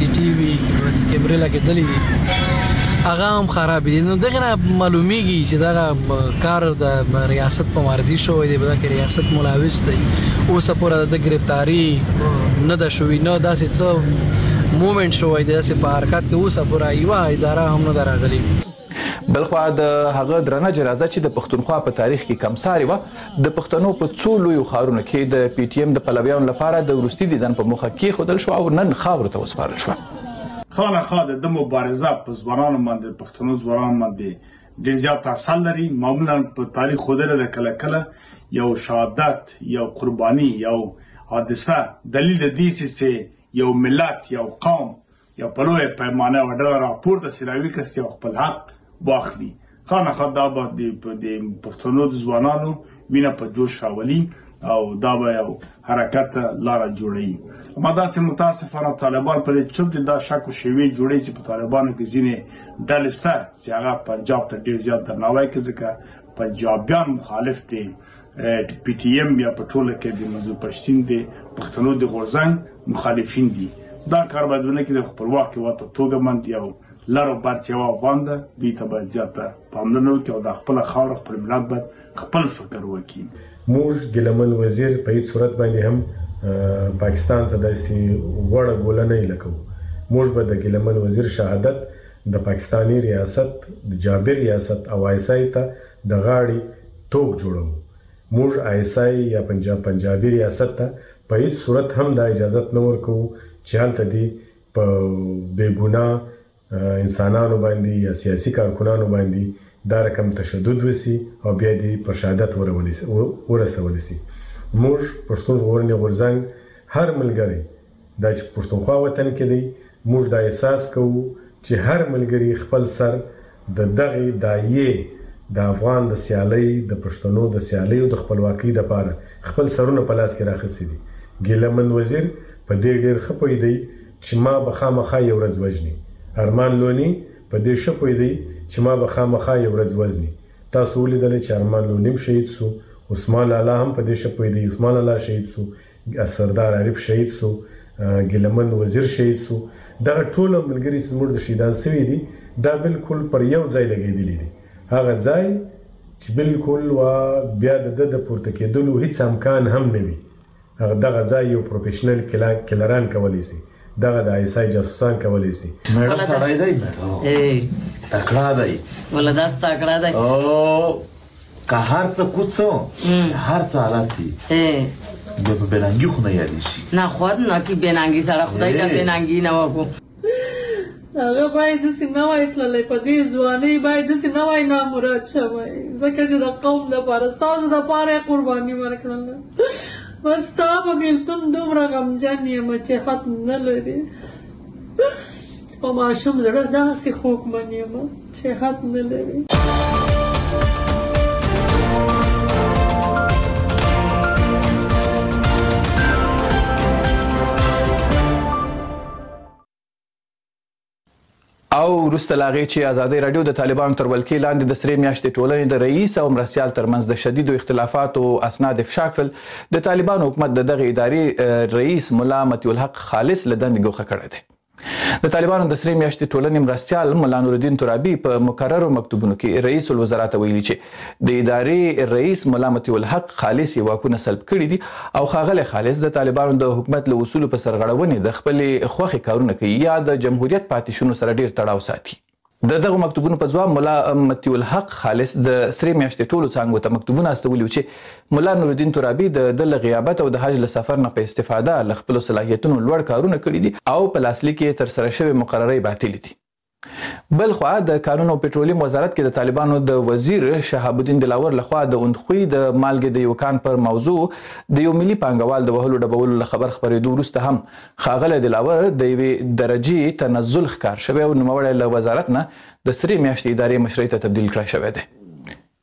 کیمرې لګېدلې دي هغه هم خراب دي نو دغه معلومیږي چې دا کار د ریاست په مرزي شوی دی بلکې ریاست ملاوث دی اوس پورې د گرفتاری نه د شوی نه داسې څه موومېنټ شوی دی چې په حرکت کې اوس پورې یو اداره هم نه دراغلي بلخوا د هغه درنه جنازه چې د پښتونخوا په تاریخ کې کمساري و د پښتنو په څو لویو ښارونو کې د پی ټی ایم د پلویانو لپاره د وروستي دیدن په موخه کې خودل شو او نن خاورو ته وسپارل شو خامخا د مبارزه په ځوانانو باندې پښتنو ځوانانو باندې ډېر زیات اثر لري معمولا په تاریخ خوده د کله کله یو شهادت یو قرباني یو حادثه دلیل دی چې یو ملت یو قوم یو په لوی پیمانه وړل راپورته سلاوي کسي خپل حق واخلي خامخا دا د پښتنو ځوانانو وینه په جوش راولي او دا به یو حرکت لاره جوړي ما داسې متاسفانه طالبان په دې چوب دي دا شک او شوي جوړي چې په طالبانو کې ځینې ډلې سره چې هغه پنجاب ته ډېر زیات درناوی کوي ځکه پنجابیان مخالف دي پی ټی ایم یا په ټوله کې د منظور پښتين دي پښتنو د غورځنګ مخالفین دي دا کار بدونه کې د خپلواک هېواد په توګه باندې یو لارو برتیا افغان ده دوی ته باید زیاته پاملرنه وکړي او د خپل خاور خپل ملت باید خپل فکر وکړي موږ ګیلمن وزیر په هیڅ صورت باندې هم پاکستان ته داسې وړه ګوله نه لکو موږ به د ګیلمن وزیر شهادت د پاکستانی ریاست د جابر ریاست او آیسای ته د غاړي توپ جوړو موږ آیسای یا پنجابي ریاست ته په هیڅ صورت هم د اجازه نه ورکو چې هلته دی په بیګونا انسانانو باندې یا سیاسي کارکونانو باندې دا رقم تشدد وسی او بیا دی پر شهادت ورسول شي موږ پښتون ژغورنې غورځنګ هر ملګری دا چې پښتونخوا وطن کې دی موږ دا احساس کوو چې هر ملګری خپل سر د دغه دایې د افغان د سیالۍ د پښتنو د سیالۍ او د خپلواکۍ لپاره خپل سرونه په لاس کې راخسي دي ګیلمن وزیر په دې ډېر خپوي دی چې ما به خامخا یو ورځ وژني ارمان لونی په دې شپوي دی چې ما به خامخا یو ورځ وژني تاسو ولیدل چې ارمان لونی شهید سو عثمان لالا هم په دې شپوي دی عثمان لالا شهید سو سردار عارف شهید سو ګیلمن وزیر شهید سو دا ټول ملګری چې موږ د شهیدان سوي دي دا بالکل پر یو ځای لګیدلی دي هغه ځای چې بالکل وا بیا د پورته کېدلو هیڅ امکان هم نه وي هغه دغه ځای یو پروفیشنل کلران کولی شي دغه د آیسای جاسوسان کولی شي میډم سړی دی تکړه دی ولدا تکړه دی او که هر څه کوڅو هر څه حالت دي د بنانګي خو نه یادی شي نه خود نه کی بنانګي سره خدای ته بنانګي نه وکړو هغه باید د سینوای تللې په دې ځواني باید د سینوای نامراد شوی ځکه چې د قوم لپاره ستاسو د لپاره قرباني ورکړل بس تا په بیلتون دومره غمجن یم چې ختم نه لري او ماشوم زړه داسې خوږمن یم چې ختم نه لري او وروسته له هغې چې ازادۍ راډیو د طالبانو تر ولکې لاندې د سرې میاشتې ټولنې د رئیس او مرستیال ترمنځ د شدیدو اختلافاتو اسناد افشا کړل د طالبانو حکومت د دغې ادارې رئیس ملا مطیع الحق خالص له دندې ګوښه کړی دی د طالبانو د سرې میاشتې ټولنې مرستیال ملا نورالدین ترابي په مکررو مکتوبونو کې رئیس الوزرا ته ویلي چې د ادارې رئیس ملا مطیع الحق خالص یې واکونه سلب کړي دي او ښاغلی خالص د طالبانو د حکومت له اصولو په سرغړونې د خپلې خوښې کارونه کوي یا د جمهوریت پاتې شونو سره ډېر تړاو ساتي د دغه مکتوبونو په ځواب ملا مطیع الحق خالص د سرې میاشتې ټولو څانګو ته مکتوبونه استولي چې ملا نورالدین ترابي د له غیابت او د حج له سفر نه په استفاده له خپلو صلاحیتونو لوړ کارونه کړي دي او په لاسلیک یې ترسره شوې مقررې باطلې دي بل خوا د قانون او پټرولیم وزارت کې د طالبانو د وزیر شهاب الدین دلاور لخوا د اوندخوی د مالګې د یو کان پر موضوع د یو ملي پانګوال د وهلو ډبولو له خبر خپرېدو وروسته هم ښاغلی دلاور د یوې درجې تنزل ښکار شوی او نوموړی له وزارت نه د سرې میاشتې ادارې مشرۍ ته تبدیل کړی شوی دی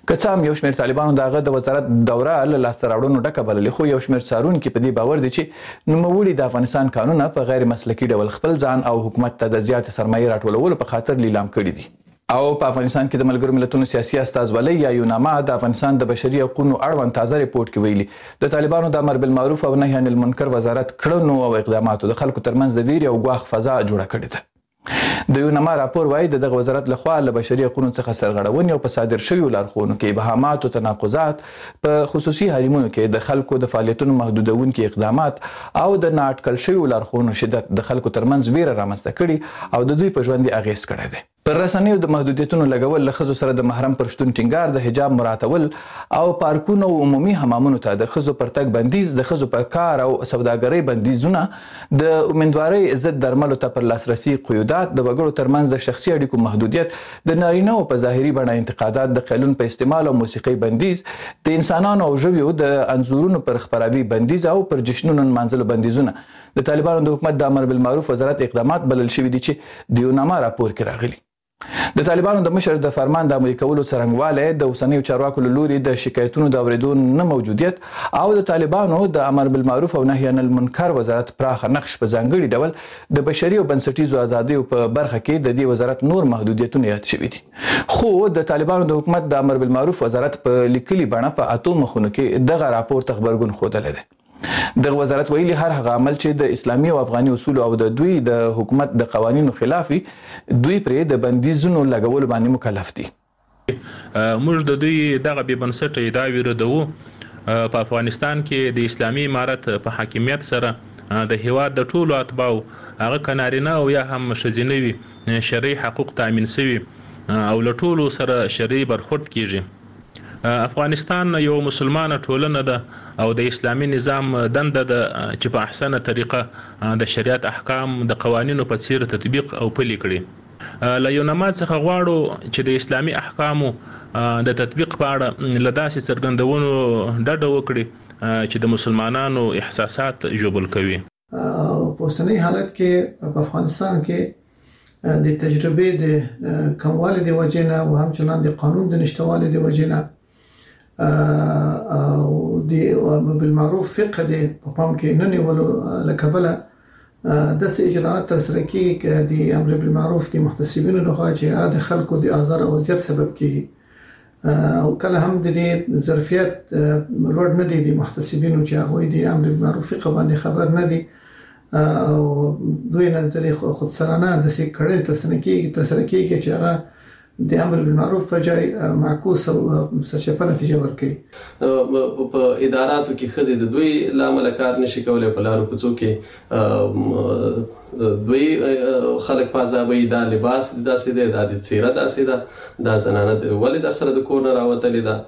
که څه هم یو شمېر طالبانو د هغه د وزارت دوره له لاسته راوړنو ډکه بللې، خو یو شمېر څارونکي په دې باور دي چې نوموړي د افغانستان کانونه په غیر مسلکي ډول خپل ځان او حکومت ته د زیاتې سرمایې راټولولو په خاطر لیلام کړي دي. او په افغانستان کې د ملګرو ملتونو سیاسي استازولۍ یا یوناما د افغانستان د بشري حقوقو اړوند تازه ریپورت کې ویلي د طالبانو د امر بالمعروف او نهي عن المنکر وزارت کړنو او اقداماتو د خلکو ترمنځ د ویرې او ګواښ فضا جوړه کړې ده. د یوناما راپور وایي د دغه وزارت لخوا له بشري حقوقو څخه سرغړونې او په صادر شویو لارښوونو کې ابهامات او تناقضات، په خصوصي حریمونو کې د خلکو د فعالیتونو محدودونکي اقدامات او د نااټکل شویو لارښوونو شدت د خلکو ترمنځ ویره رامنځته کړي او د دوی په ژوند یې اغېز کړی دی. پر رسنیو د محدودیتونو لګول، له ښځو سره د محرم پر شتون ټینګار، د حجاب مراعاتول او پارکونو او عمومي حمامونو ته د ښځو پر تګ بندیز، د ښځو په کار او سوداګرۍ بندیزونه، د امیندوارۍ ضد درملو ته پر لاسرسي قیودات، د وګړو ترمنځ د شخصي اړیکو محدودیت، د نارینه‌و په ظاهري بڼه انتقادات، د قیلون په استعمال او موسیقۍ بندیز، د انسانانو او ژویو د انځورونو پر خپراوي بندیز او پر جشنونو نمانځلو بندیزونه د طالبانو د حکومت د امر بالمعروف وزارت اقدامات بلل شوي دي چې د یوناما راپور کې راغلي. د طالبانو د مشر د فرمان د عملي کولو څرنګوالی، د اوسنیو چارواکو له لوري د شکایتونو د اورېدو نه موجودیت او د طالبانو د امر بالمعروف او نهي عن المنکر وزارت پراخه نقش په ځانګړي ډول د بشري او بنسټیزو ازادیو په برخه کې د دې وزارت نور محدودیتونه یاد شوي دي. خو د طالبانو د حکومت د امر بالمعروف وزارت په لیکلي بڼه په 8 مخونو کې دغه راپور ته غبرګون ښودلی دی. دغه وزارت ویلي هر هغه عمل چې د اسلامي او افغاني اصولو او د دوی د حکومت د قوانینو خلاف وي، دوی پرې د بندیزونو لګولو باندې مکلف دي. موږ د دوی دغه بې بنسټه ادعاوې ردوو. په افغانستان کې د اسلامي امارت په حاکمیت سره د هیواد د ټولو اتباعو، هغه که نارینه او یا هم ښځینه وي، شرعي حقوق تامین سوي او له ټولو سره شرعي برخورد کیږي. افغانستان یو مسلمانه ټولنه ده او د اسلامي نظام دنده ده چې په احسنه طریقه د شریعت احکام د قوانینو په څیر تطبیق او پلي کړي. له یوناما څخه غواړو چې د اسلامي احکامو د تطبیق په اړه له داسې څرګندونو ډډه وکړي چې د مسلمانانو احساسات ژوبل کوي. په اوسني حالت کې په افغانستان کې د تجربې د کموالي د وجې نه او همچنان د قانون د نشتوالي د وجې نه او د امر بالمعروف فقه د په پام کې نه نیولو له کبله داسې اجراءات ترسره کیږي د امر بالمعروف د محتسبینو لخوا چې د خلکو د آزار او اذیت سبب کیږي او کله هم د دې ظرفیت لوړ نه دي د محتسبینو چې هغوی د امر بالمعروف فقه باندې خبر نه دي او دوی نه د خودسرانه داسې کړنې ترسره کیږي چې هغه د امر بالمعروف په ځای معکوس او سرچپه نتیجه ورکوي. په اداراتو کې ښځې د دوی له امله کار نشي کولی، په لارو کوڅو کې دوی خلک په عذابوي، دا لباس داسې دی، دا د څیره داسې ده، دا زنانه ولې در سره د کور نه راوتلې ده،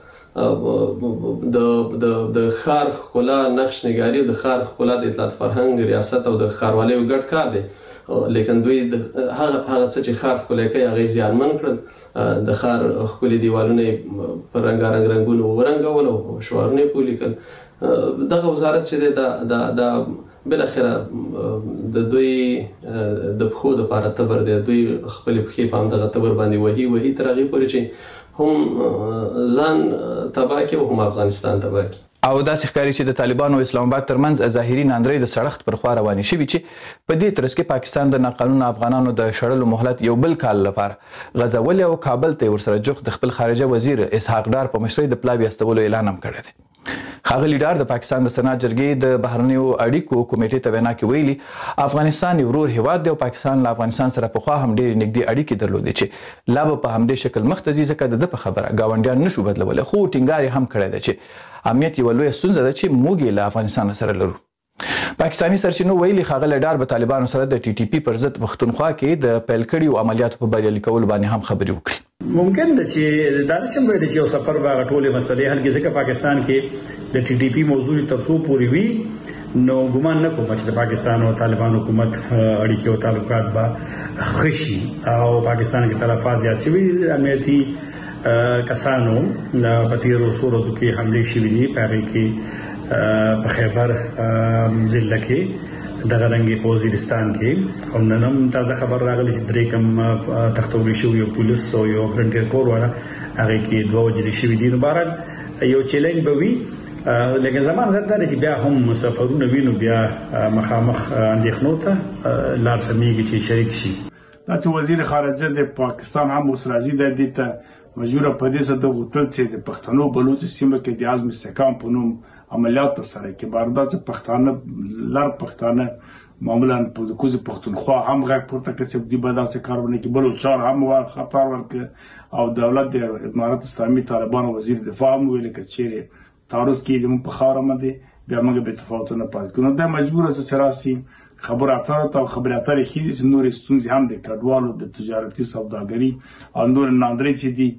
د ښار ښکلا نقش نګاري او د ښار ښکلا د اطلاعات فرهنګ ریاست او د ښاروالیو ګډ کار دی. لیکن دوی هغه څه چې ښار ښکلی کوي هغه یې زیانمن کړل. د ښار ښکلي دیوالونه یې په رنګارنګ رنګونو ورنګول او شعارونه یې ولیکل. دغه وزارت چې دی دا بالاخره د دوی د پښو دپاره تبر دی. دوی خپلې پښې په همدغه تبر باندې وهي تر هغې پورې چې هم ځان تباه کړي او هم افغانستان تباه کړي. او داسې ښکاري چې د طالبانو او اسلام آباد ترمنځ ظاهري ناندرۍ د سړښت پر خوا روانې شوي چې په دې ترڅ کې پاکستان د ناقانونه افغانانو د شړلو مهلت یو بل کال لپاره غزولي او کابل ته ورسره جوخت د خپل خارجه وزیر اسحاق ډار په مشرۍ د پلاوي استولو اعلان هم کړی دی. ښاغلي ډار د پاکستان د سنا جرګې د بهرنیو اړیکو کمیټې ته وینا کې ویلي افغانستان یو ورور هیواد دی او پاکستان له افغانستان سره پخوا هم ډېرې نږدې اړیکې درلودې چې لا به په همدې شکل مخ ته ځي، ځکه د ده په خبره ګاونډیان نشو بدلولی. خو ټینګار یې هم کړی دی چې امنیت یوه لویه ستونزه ده چې موږ یې له افغانستان سره لرو. پاکستاني سرچینو ویلي ښاغلی ډار به طالبانو سره د ټي ټي پي پر ضد پښتونخوا کې د پیل کړیو عملیاتو په بریالي کولو باندې هم خبرې وکړي. ممکن ده چې دا نشم ویلی چې یو سفر به هغه ټولې مسلې حل کړي، ځکه پاکستان کې د ټي ټي پي موضوع تر څو پورې وي نو ګمان نه کوم چې د پاکستان او طالبان حکومت اړیکې او تعلقات به ښه شي او پاکستان کې تلفات زیات شوي. امنیتي کسانو په تېرو څو ورځو کې حملې شوي دي، په هغې کې په خیبر ضلع کې دغه رنګ په وزیرستان کې او نن هم تازه خبر راغلی چې درې کم تختوګل شو یو پولیس او یو فرنټیر کور ولا هغه کې دوه وجري شوی دي. بهرحال یو چیلنج به وي لکه زمان زړه چې بیا هم مسافرونه وینو بیا مخامخ اندېښنو ته لار سمېږي چې شریک شي. دا چې وزیر خارجه د پاکستان هم اوس راځي د دې ته مجبوره په دې سره د غوټل چې د پښتنو بلوچ سیمه کې د اعظم استحکام په نوم عملیات سره کې باردا چې پښتانه معمولا په کوزه پښتونخوا هم غږ پورته کوي چې د بدا سره کارونه کې بلوچستان هم خطر ورکړي او دولت د امارات اسلامي طالبان وزیر دفاع هم ویل چې تعرض کې د په خاور باندې بیا موږ به تفاوتونه پات کړو. دا مجبوره چې راسي خبر اتره او خبر اتره کې د نور ستونزې هم د کډوالو د تجارتي سوداګري او نور ناندري چې دي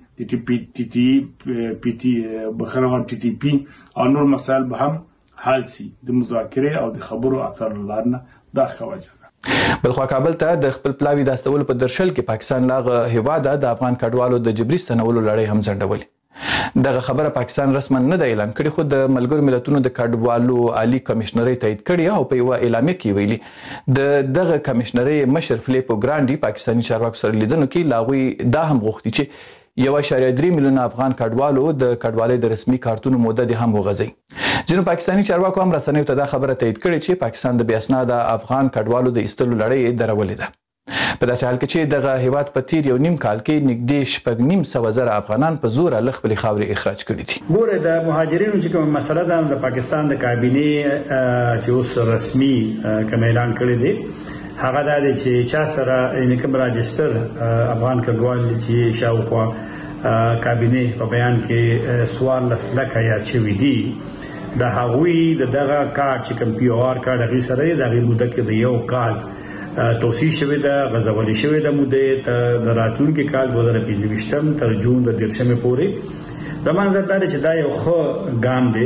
د پی ټي بخروان ټي ټي پی او نور مسائل به هم حل سي د مذاکره او د خبرو اترو لارنه دا خوځه. بلخوا کابل ته د خپل پلاوی داستول په درشل کې پاکستان لاغه هیواد د افغان کډوالو د جبري ستنولو لړۍ هم ځنډولې. دغه خبره پاکستان رسما نه د اعلان کړي خو د ملګرو ملتونو د کډوالو عالی کمشنري تایید کړي او په یو اعلامیه کې ویلي دغه کمشنري مشر فلیپو ګرانډي پاکستاني چارواکو سره لیدنو کې لاغوي دا هم غوښتي چې 1.3 میلیونه افغان کډوالو د کډوالۍ د رسمي کارتونو موده هم وغځي. ځینو پاکستاني چارواکو هم رسنیو ته دا خبره تایید کړي چې پاکستان د بې اسناده افغان کډوالو د ایستلو لړۍ درولې ده. په داسې حال کې چې دغه هیواد په تیر یو نیم کال کې نږدې 6.5 افغانان په زور له خپلې خاورې اخراج کړي دي. ګوره د مهاجرینو چې کوم مسله ده د پاکستان د کابینې چې اوس رسمي کوم اعلان کړی دی هغه دا دی چې چا سره کوم راجستر افغان کډوال چې شاوخوا کابینې په بیان کې سوال لکه یا چې وی دي د هغوی دغه کارت چې کوم پی او آر کارت هغه سره د هغه موده کې د یو کال توسیع شوی د غزولي شوی د موده ته د راتلونکي کال 2025 تر جون د 13 پورې د مانځ دا چې دا یو خو ګام دی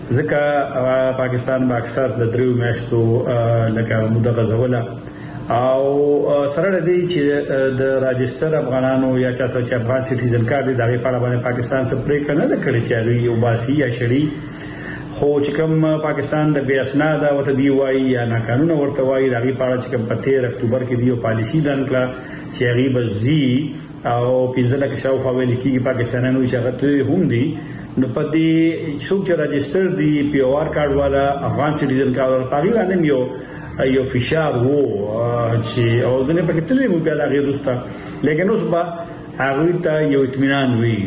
ځکه پاکستان با اکثر د دریو میاشتو لکه موده غزوله او سره د دې چې د راجستر افغانانو یا چې افغان سټیزن کارت د هغه په اړه باندې پاکستان څخه پریکړه نه کړې چې هغه یو باسي یا شړی خو چې کوم پاکستان د بې اسناده وته دی وایي یا ناقانونه ورته وایي د هغې په اړه چې کوم په 13 اکتوبر کې دی یو پالیسي اعلان کړه چې هغې به ځي او 15 لکه شاوخوا ویل کېږي پاکستانیانو چې هغه تللي هم دي نو په دې څوک چې راجسټر دی پی او آر کارت والا افغان سټیزن کارت والا هغې باندې یو فشار وو چې او ځینې پکې تللي مو بیا د هغې وروسته لیکن اوس به هغوی ته یو اطمینان وي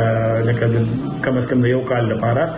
لکه کم از کم د یو کال لپاره.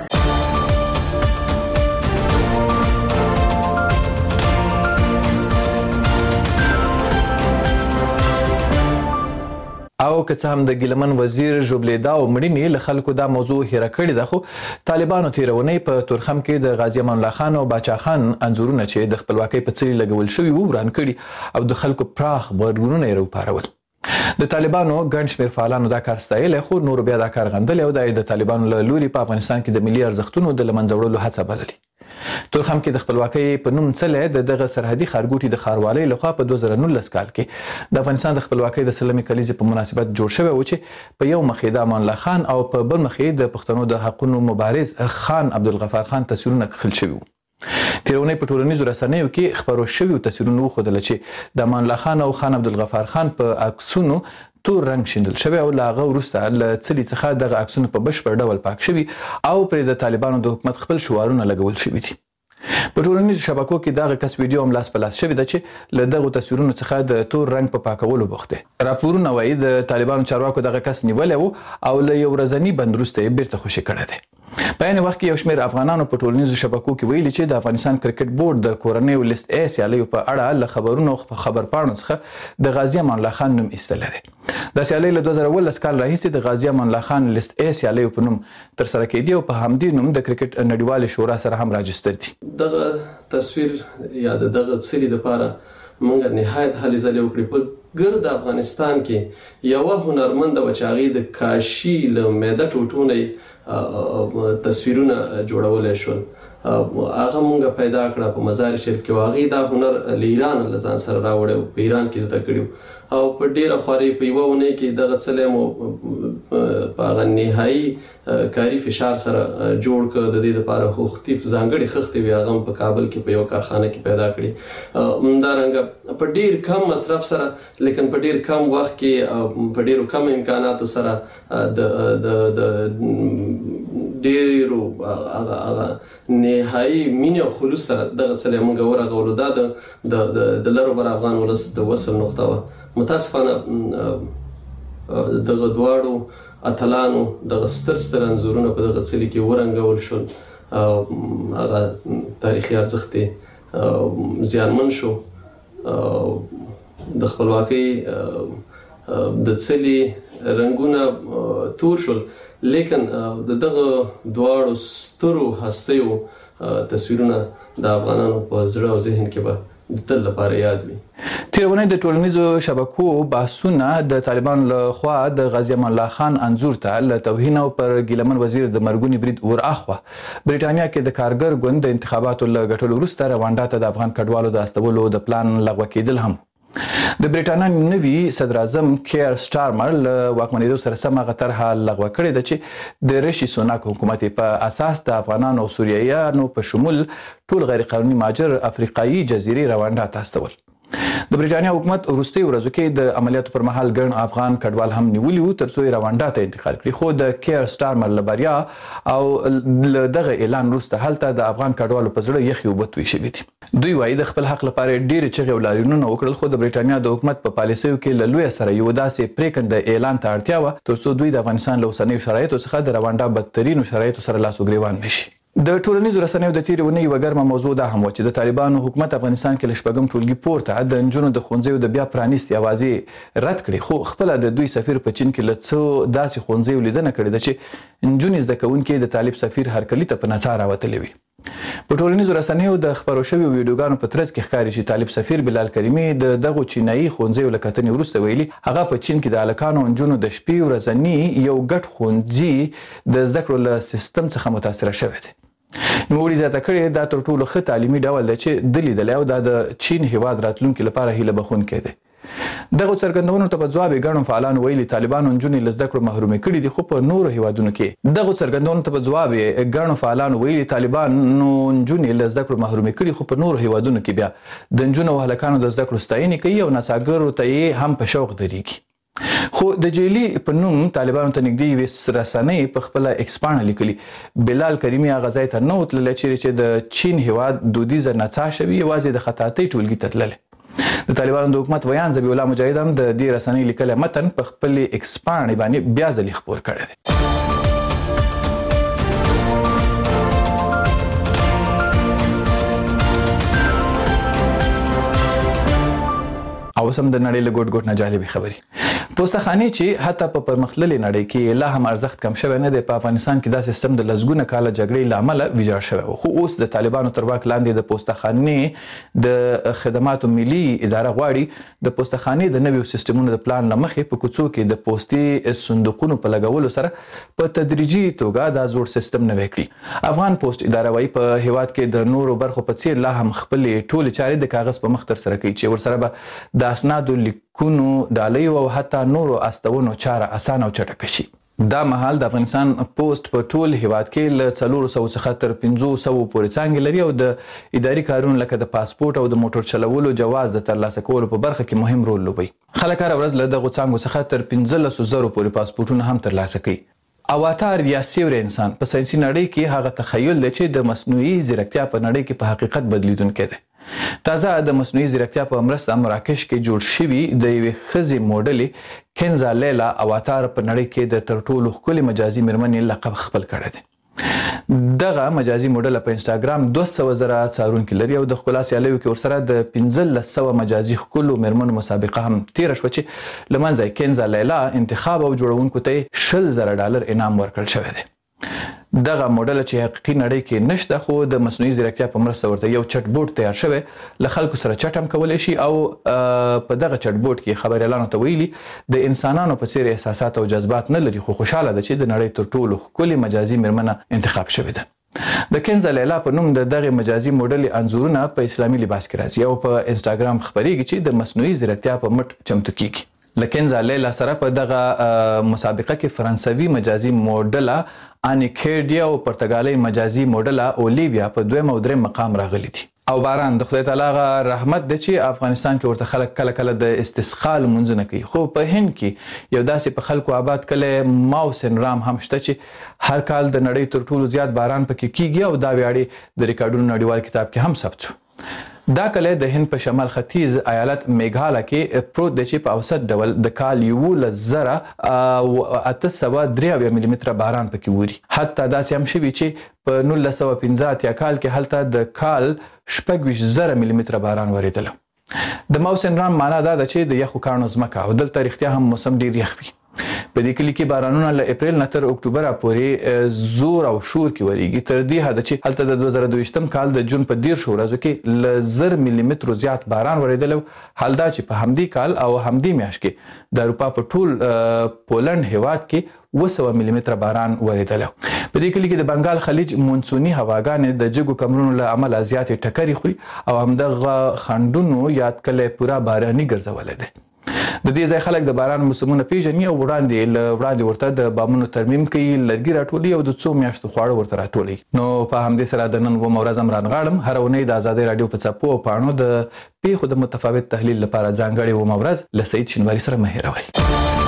او که څه هم د ګیلمن وزیر ژوبلیدا او مړینې له خلکو دا موضوع هیره کړې ده خو طالبانو تیرونې په تورخم کې د غازی امان الله خان او باچا خان انځورونه چې د خپلواکۍ په څلي لګول شوي وو وران کړي او د خلکو پراخ غبرګونونه یې راوپارول. د طالبانو ګڼ شمېر فعالانو دا کار ستایلی خو نورو بیا دا کار غندلی او دا یې د طالبانو له لوري په افغانستان کې د ملي ارزښتونو د له منځه وړلو هڅه بللې. تورخم کې د خپلواکۍ په نوم څلی د دغه سرحدي ښارګوټي د ښاروالۍ لخوا په 2019 کال کې د افغانستان د خپلواکۍ د 30مې کلیزې په مناسبت جوړ شوی و چې په یو مخ یې د امان الله خان او په بل مخ یې د پښتنو د حقونو مبارز خان عبدالغفار خان تصویرونه کښل شوي وو. تیرونی په ټولنیزو رسنیو کې خپرو شویو تصویرونو وښودله چې د امان الله خان او خان عبدالغفار خان په عکسونو تور رنګ شیندل شوی او له هغه وروسته له څلي څخه دغه عکسونه په بشپړ ډول پاک شوي او پرې د طالبانو د حکومت خپل شعارونه لګول شوي دي. په ټولنیزو شبکو کې دغه کس ویډیو هم لاس په لاس شوې ده چې له دغو تصویرونو څخه د تور رنګ په پاکولو بوخت دی. راپورونه وایي د طالبانو چارواکو دغه کس نیولی و او له یو ورځني بند وروسته یې بیرته خوشي کړی دی. په عین وخت کې یو شمېر افغانانو په ټولنیزو شبکو کې ویلي چې د افغانستان کرکټ بورډ د کورنیو لیست ای سیالیو په اړه له خبرونو او خبرپاڼو څخه د غازی امان الله خان نوم ایستلی دی. دا سیالۍ له 2019 کال راهیسې د غازی امان الله خان لیست ای سیالیو په نوم ترسره کېدي او په همدې نوم د کرکټ نړیوالې شورا سره هم راجستر دي. دغه تصویر یا دغه څلي دپاره موږ نهایت هلې ځلې وکړې. په ګرد افغانستان کې یوه هنرمنده وه چې هغې د کاشي له میده ټوټو نه تصویرونه جوړولی شول. هغه مونږ پیدا کړه په مزار شریف کې. هغې دا هنر له ایران له ځان سره راوړی او په ایران کې زده کړي او په ډېره خوارۍ په یوه اونۍ کې دغه څلی مو په هغه نهایي کاري فشار سره جوړ کړ. د دې لپاره مختلف ځانګړي خښتې وي هغه په کابل کې په یو کارخانه کې پیدا کړي. همدارنګه په ډیر کم مصرف سره لیکن په ډیر کم وخت کې په ډیرو کم امکاناتو سره د ډیرو هغه نهایي مینه او خلوص سره دغه څه موږ ورغولو. دا د لرو بر افغان ولس د وصل نقطه وه. متاسفانه دغه دواړو اتلانو دغه ستر انځورونه په دغه څلي کې ورنګول شول. هغه تاریخي ارزښت زیانمن شو. د خپلواکۍ د څلي رنګونه تور شول، لیکن دغه دواړو سترو هستیو تصویرونه د افغانانو په زړه او ذهن کې به د تل لپاره یاد وي. تیرونه د ټولنیزو شبکو بحثونه د طالبانو له خوا د غازی امان الله خان انځور ته له توهین او پر ګیلمن وزیر د مرګونی برید ور اخوا بریټانیا کې د کارګر ګوند د انتخاباتو له ګټلو وروسته روانډا ته د افغان کډوالو د استولو د پلان لغوه کېدل هم. د بریټانیا نوي صدر اعظم کیر سټارمر له واکمنېدو سره سم هغه طرحه لغوه کړې ده چې د ریشي سوناک حکومت په اساس د افغانانو او سوریایانو په شمول ټول غیر قانوني مهاجر افریقایي جزیرې روانډا ته استول. د بریټانیا حکومت وروستي ورځو کې د عملیاتو پر مهال ګڼ افغان کډوال هم نیولي وو ترڅو یې روانډا ته انتقال کړي، خو د کیر سټارمر له بریا او له دغه اعلان وروسته هلته د افغان کډوالو په زړه یخې اوبه توی شوي دي. دوی وایي د خپل حق لپاره ډېرې چغې او لاریونونه وکړل، خو د بریټانیا د حکومت په پالیسیو کې له لویه سره یو داسې پرېکنده اعلان ته اړتیا وه ترڅو دوی د افغانستان له اوسنیو شرایطو څخه د روانډا بدترینو شرایطو سره لاس و ګریوان نشي. د ټولنیزو رسنیو د تیرې اونۍ یوه ګرمه موضوع دا هم وه چې د طالبانو حکومت افغانستان کې له شپږم ټولګي پورته د نجونو د ښوونځیو د بیا پرانیستې اوازې رد کړې، خو خپله د دوی سفیر په چین کې له څو داسې ښوونځیو لیدنه کړې ده چې نجونې زده کوونکې د طالب سفیر هرکلي ته په نڅا راوتلې وي. په ټولنیزو رسنیو د خپرو شویو ویډیوګانو په ترڅ کې ښکاري چې طالب سفیر بلال کریمي د دغو چینایي ښوونځیو له کتنې وروسته ویلي هغه په چین کې د هلکانو او نجونو د شپې ورځني یو ګډ ښوونځي د زده کړو له سیستم څخه متاثره شوی دی. نوموړي زیاته کړې دا تر ټولو ښه تعلیمي ډول دی چې ده لیدلی او دا د چین هیواد راتلونکي لپاره هیله بښونکی دی. دغو څرګندونو ته په ځواب یې ګڼو فعالانو ویلي طالبانو نجونې له زده کړو محرومې کړي دي، خو په نورو هیوادونو کې بیا د نجونو او هلکانو د زده کړو ستاینې کوي او نڅاګرو ته یې هم په شوق درېږي. خو د جیلي په نوم طالبانو ته نږدې یوې رسنۍ په خپله ایکس پاڼه لیکلي بلال کریمي هغه ځای ته نه و تللی چیرې چې د چین هیواد دودیزه نڅا شوي، یوازې د خطاطۍ ټولګي ته تللی. د طالبانو د حکومت ویان ذبیح الله مجاهد هم د دې رسنۍ لیکلی متن په خپلې ایکس پاڼې باندې بیا ځلې خپور کړی دی. او اوس هم د نړۍ له ګوټ ګوټ نه جالبې خبرې. پوستخانې چې حتی په پرمختللې نړۍ کې لا هم ارزښت کم شوی نه دی، په افغانستان کې دا سیستم د لسګونه کاله جګړې له امله ویجاړ شوی و، خو اوس د طالبانو تر واک لاندې د پوستخانې د خدماتو ملي اداره غواړي د پوستخانې د نویو سیستمونو د پلان له مخې په کوڅو کې د پوستي صندوقونو په لګولو سره په تدریجي توګه دا زوړ سیستم نوی کړي. افغان پوسټ اداره وایي په هیواد کې د نورو برخو په څیر لا هم خپلې ټولې چارې د کاغذ په مخ ترسره کوي چې ورسره به د اسنادو لیکونو ډالیو او حتی نورو استونو چاره اسانه او چټکه شي. دا مهال د افغانستان پوسټ په ټول هیواد کې له 400 څخه تر 500 پورې څانګې لري او د اداري کارونو لکه د پاسپورت او د موټر چلولو جواز د ترلاسه کولو په برخه کې مهم رول لوبوي. خلک هره ورځ له دغو څانګو څخه تر 15,000 پورې پاسپورتونه هم ترلاسه کوي. اواتار یا سیوری انسان په ساینسي نړۍ کې هغه تخیل دی چې د مصنوعي ځیرکتیا په نړۍ کې په حقیقت بدلیدونکی دی. تازه د مصنوعي ځیرکتیا په مرسته مراکش کې جوړ شوي د یوې ښځې موډلې کنزا لیلا اواتار په نړۍ کې د تر ټولو ښکلې مجازي مېرمنې لقب خپل کړی دی. دغه مجازي موډله په انسټاګرام 200,000 څارونکي لري او د ښکلا سیالیو کې ورسره د 1500 مجازي ښکلو مېرمنو مسابقه هم تېره شوه چې له منځه یې کنزا لیلا انتخاب او جوړونکو ته یې $10,000 انعام ورکړل شوی دی. دغه موډل چې حقیقي نړۍ کې نشته، خو د مصنوعي ځیرکتیا په مرسته ورته یو چټ بوټ تیار شوی، له خلکو سره چټ هم کولی شي او په دغه چټ بوټ کې خبریالانو ته ویلي د انسانانو په څیر احساسات او جذبات نه لري، خو خوشحاله ده چې د نړۍ تر ټولو ښکلې مجازي مېرمنه انتخاب شوې ده. د کنزا لیلا په نوم د دغه مجازي موډلې انځورونه په اسلامي لباس کې راځي او په انسټاګرام خپریږي چې د مصنوعي ځیرکتیا په مټ چمتو کیږي. لکنزا لیلا سره په دغه مسابقه کې فرانسوي مجازي موډله انیکیډیا او پرتګالي مجازي موډله اولیویا په 2 او 3 مقام راغلي دي. او باران د خدای تعالی غ رحمت د چې افغانستان کې ورته خلک کله کله د استسقا لمونځونه کوي، خو په هند کې یو داسې په خلکو آباد کلی ماوسن رام هم شته چې هر کال د نړۍ تر ټولو زیات باران پکې کیږي او دا ویاړې د ریکارډونو نړیوال کتاب کې هم ثبت شو. دا کلی د هند په شمال ختیځ ایالت میګھالا کې پروت دی چې په اوسط ډول د کال 11,803 ملي متره باران پکې ووري. حتی داسې هم شوي چې په 1915 کال کې هلته د کال 26,000 ملي متره باران ورېدلی. د موسم رام معنا دا ده چې د یخو کاڼو ځمکه او دلته رښتیا هم موسم ډېر یخ وي. په دې کلي کې بارانونه له اپریل نه تر اکتوبر پورې زور او شور کې ورېږي، تر دې حده چې هلته د 2022 کال د جون په 10 ورځو کې له 1000 ملي مترو زیات باران ورېدلی. حال دا چې په همدې کال او همدې میاشت کې د اروپا په ټول پولنډ هیواد کې 200 ملي متره باران ورېدلی. په دې کلي کې د بنګال خلیج مونسوني هواګانې د جګو کمرونو له امله زیاتې ټکرې خوري او همدغه خنډونو یاد کلی پوره باراني ګرځولی دی. د دې ځای خلک د باران موسمونه پیژني او وړاندې ورته د بامونو ترمیم کوي، لرګي راټولي او د څو میاشتو خواړه ورته راټولي. نو په همدې سره د نن ومه ورځ هم رانغاړم. هره اونۍ د ازادۍ راډیو په څپو او پاڼو د پیښو د متفاوت تحلیل لپاره ځانګړې ومه ورځ له سعید شینواري سره مه هېروئ.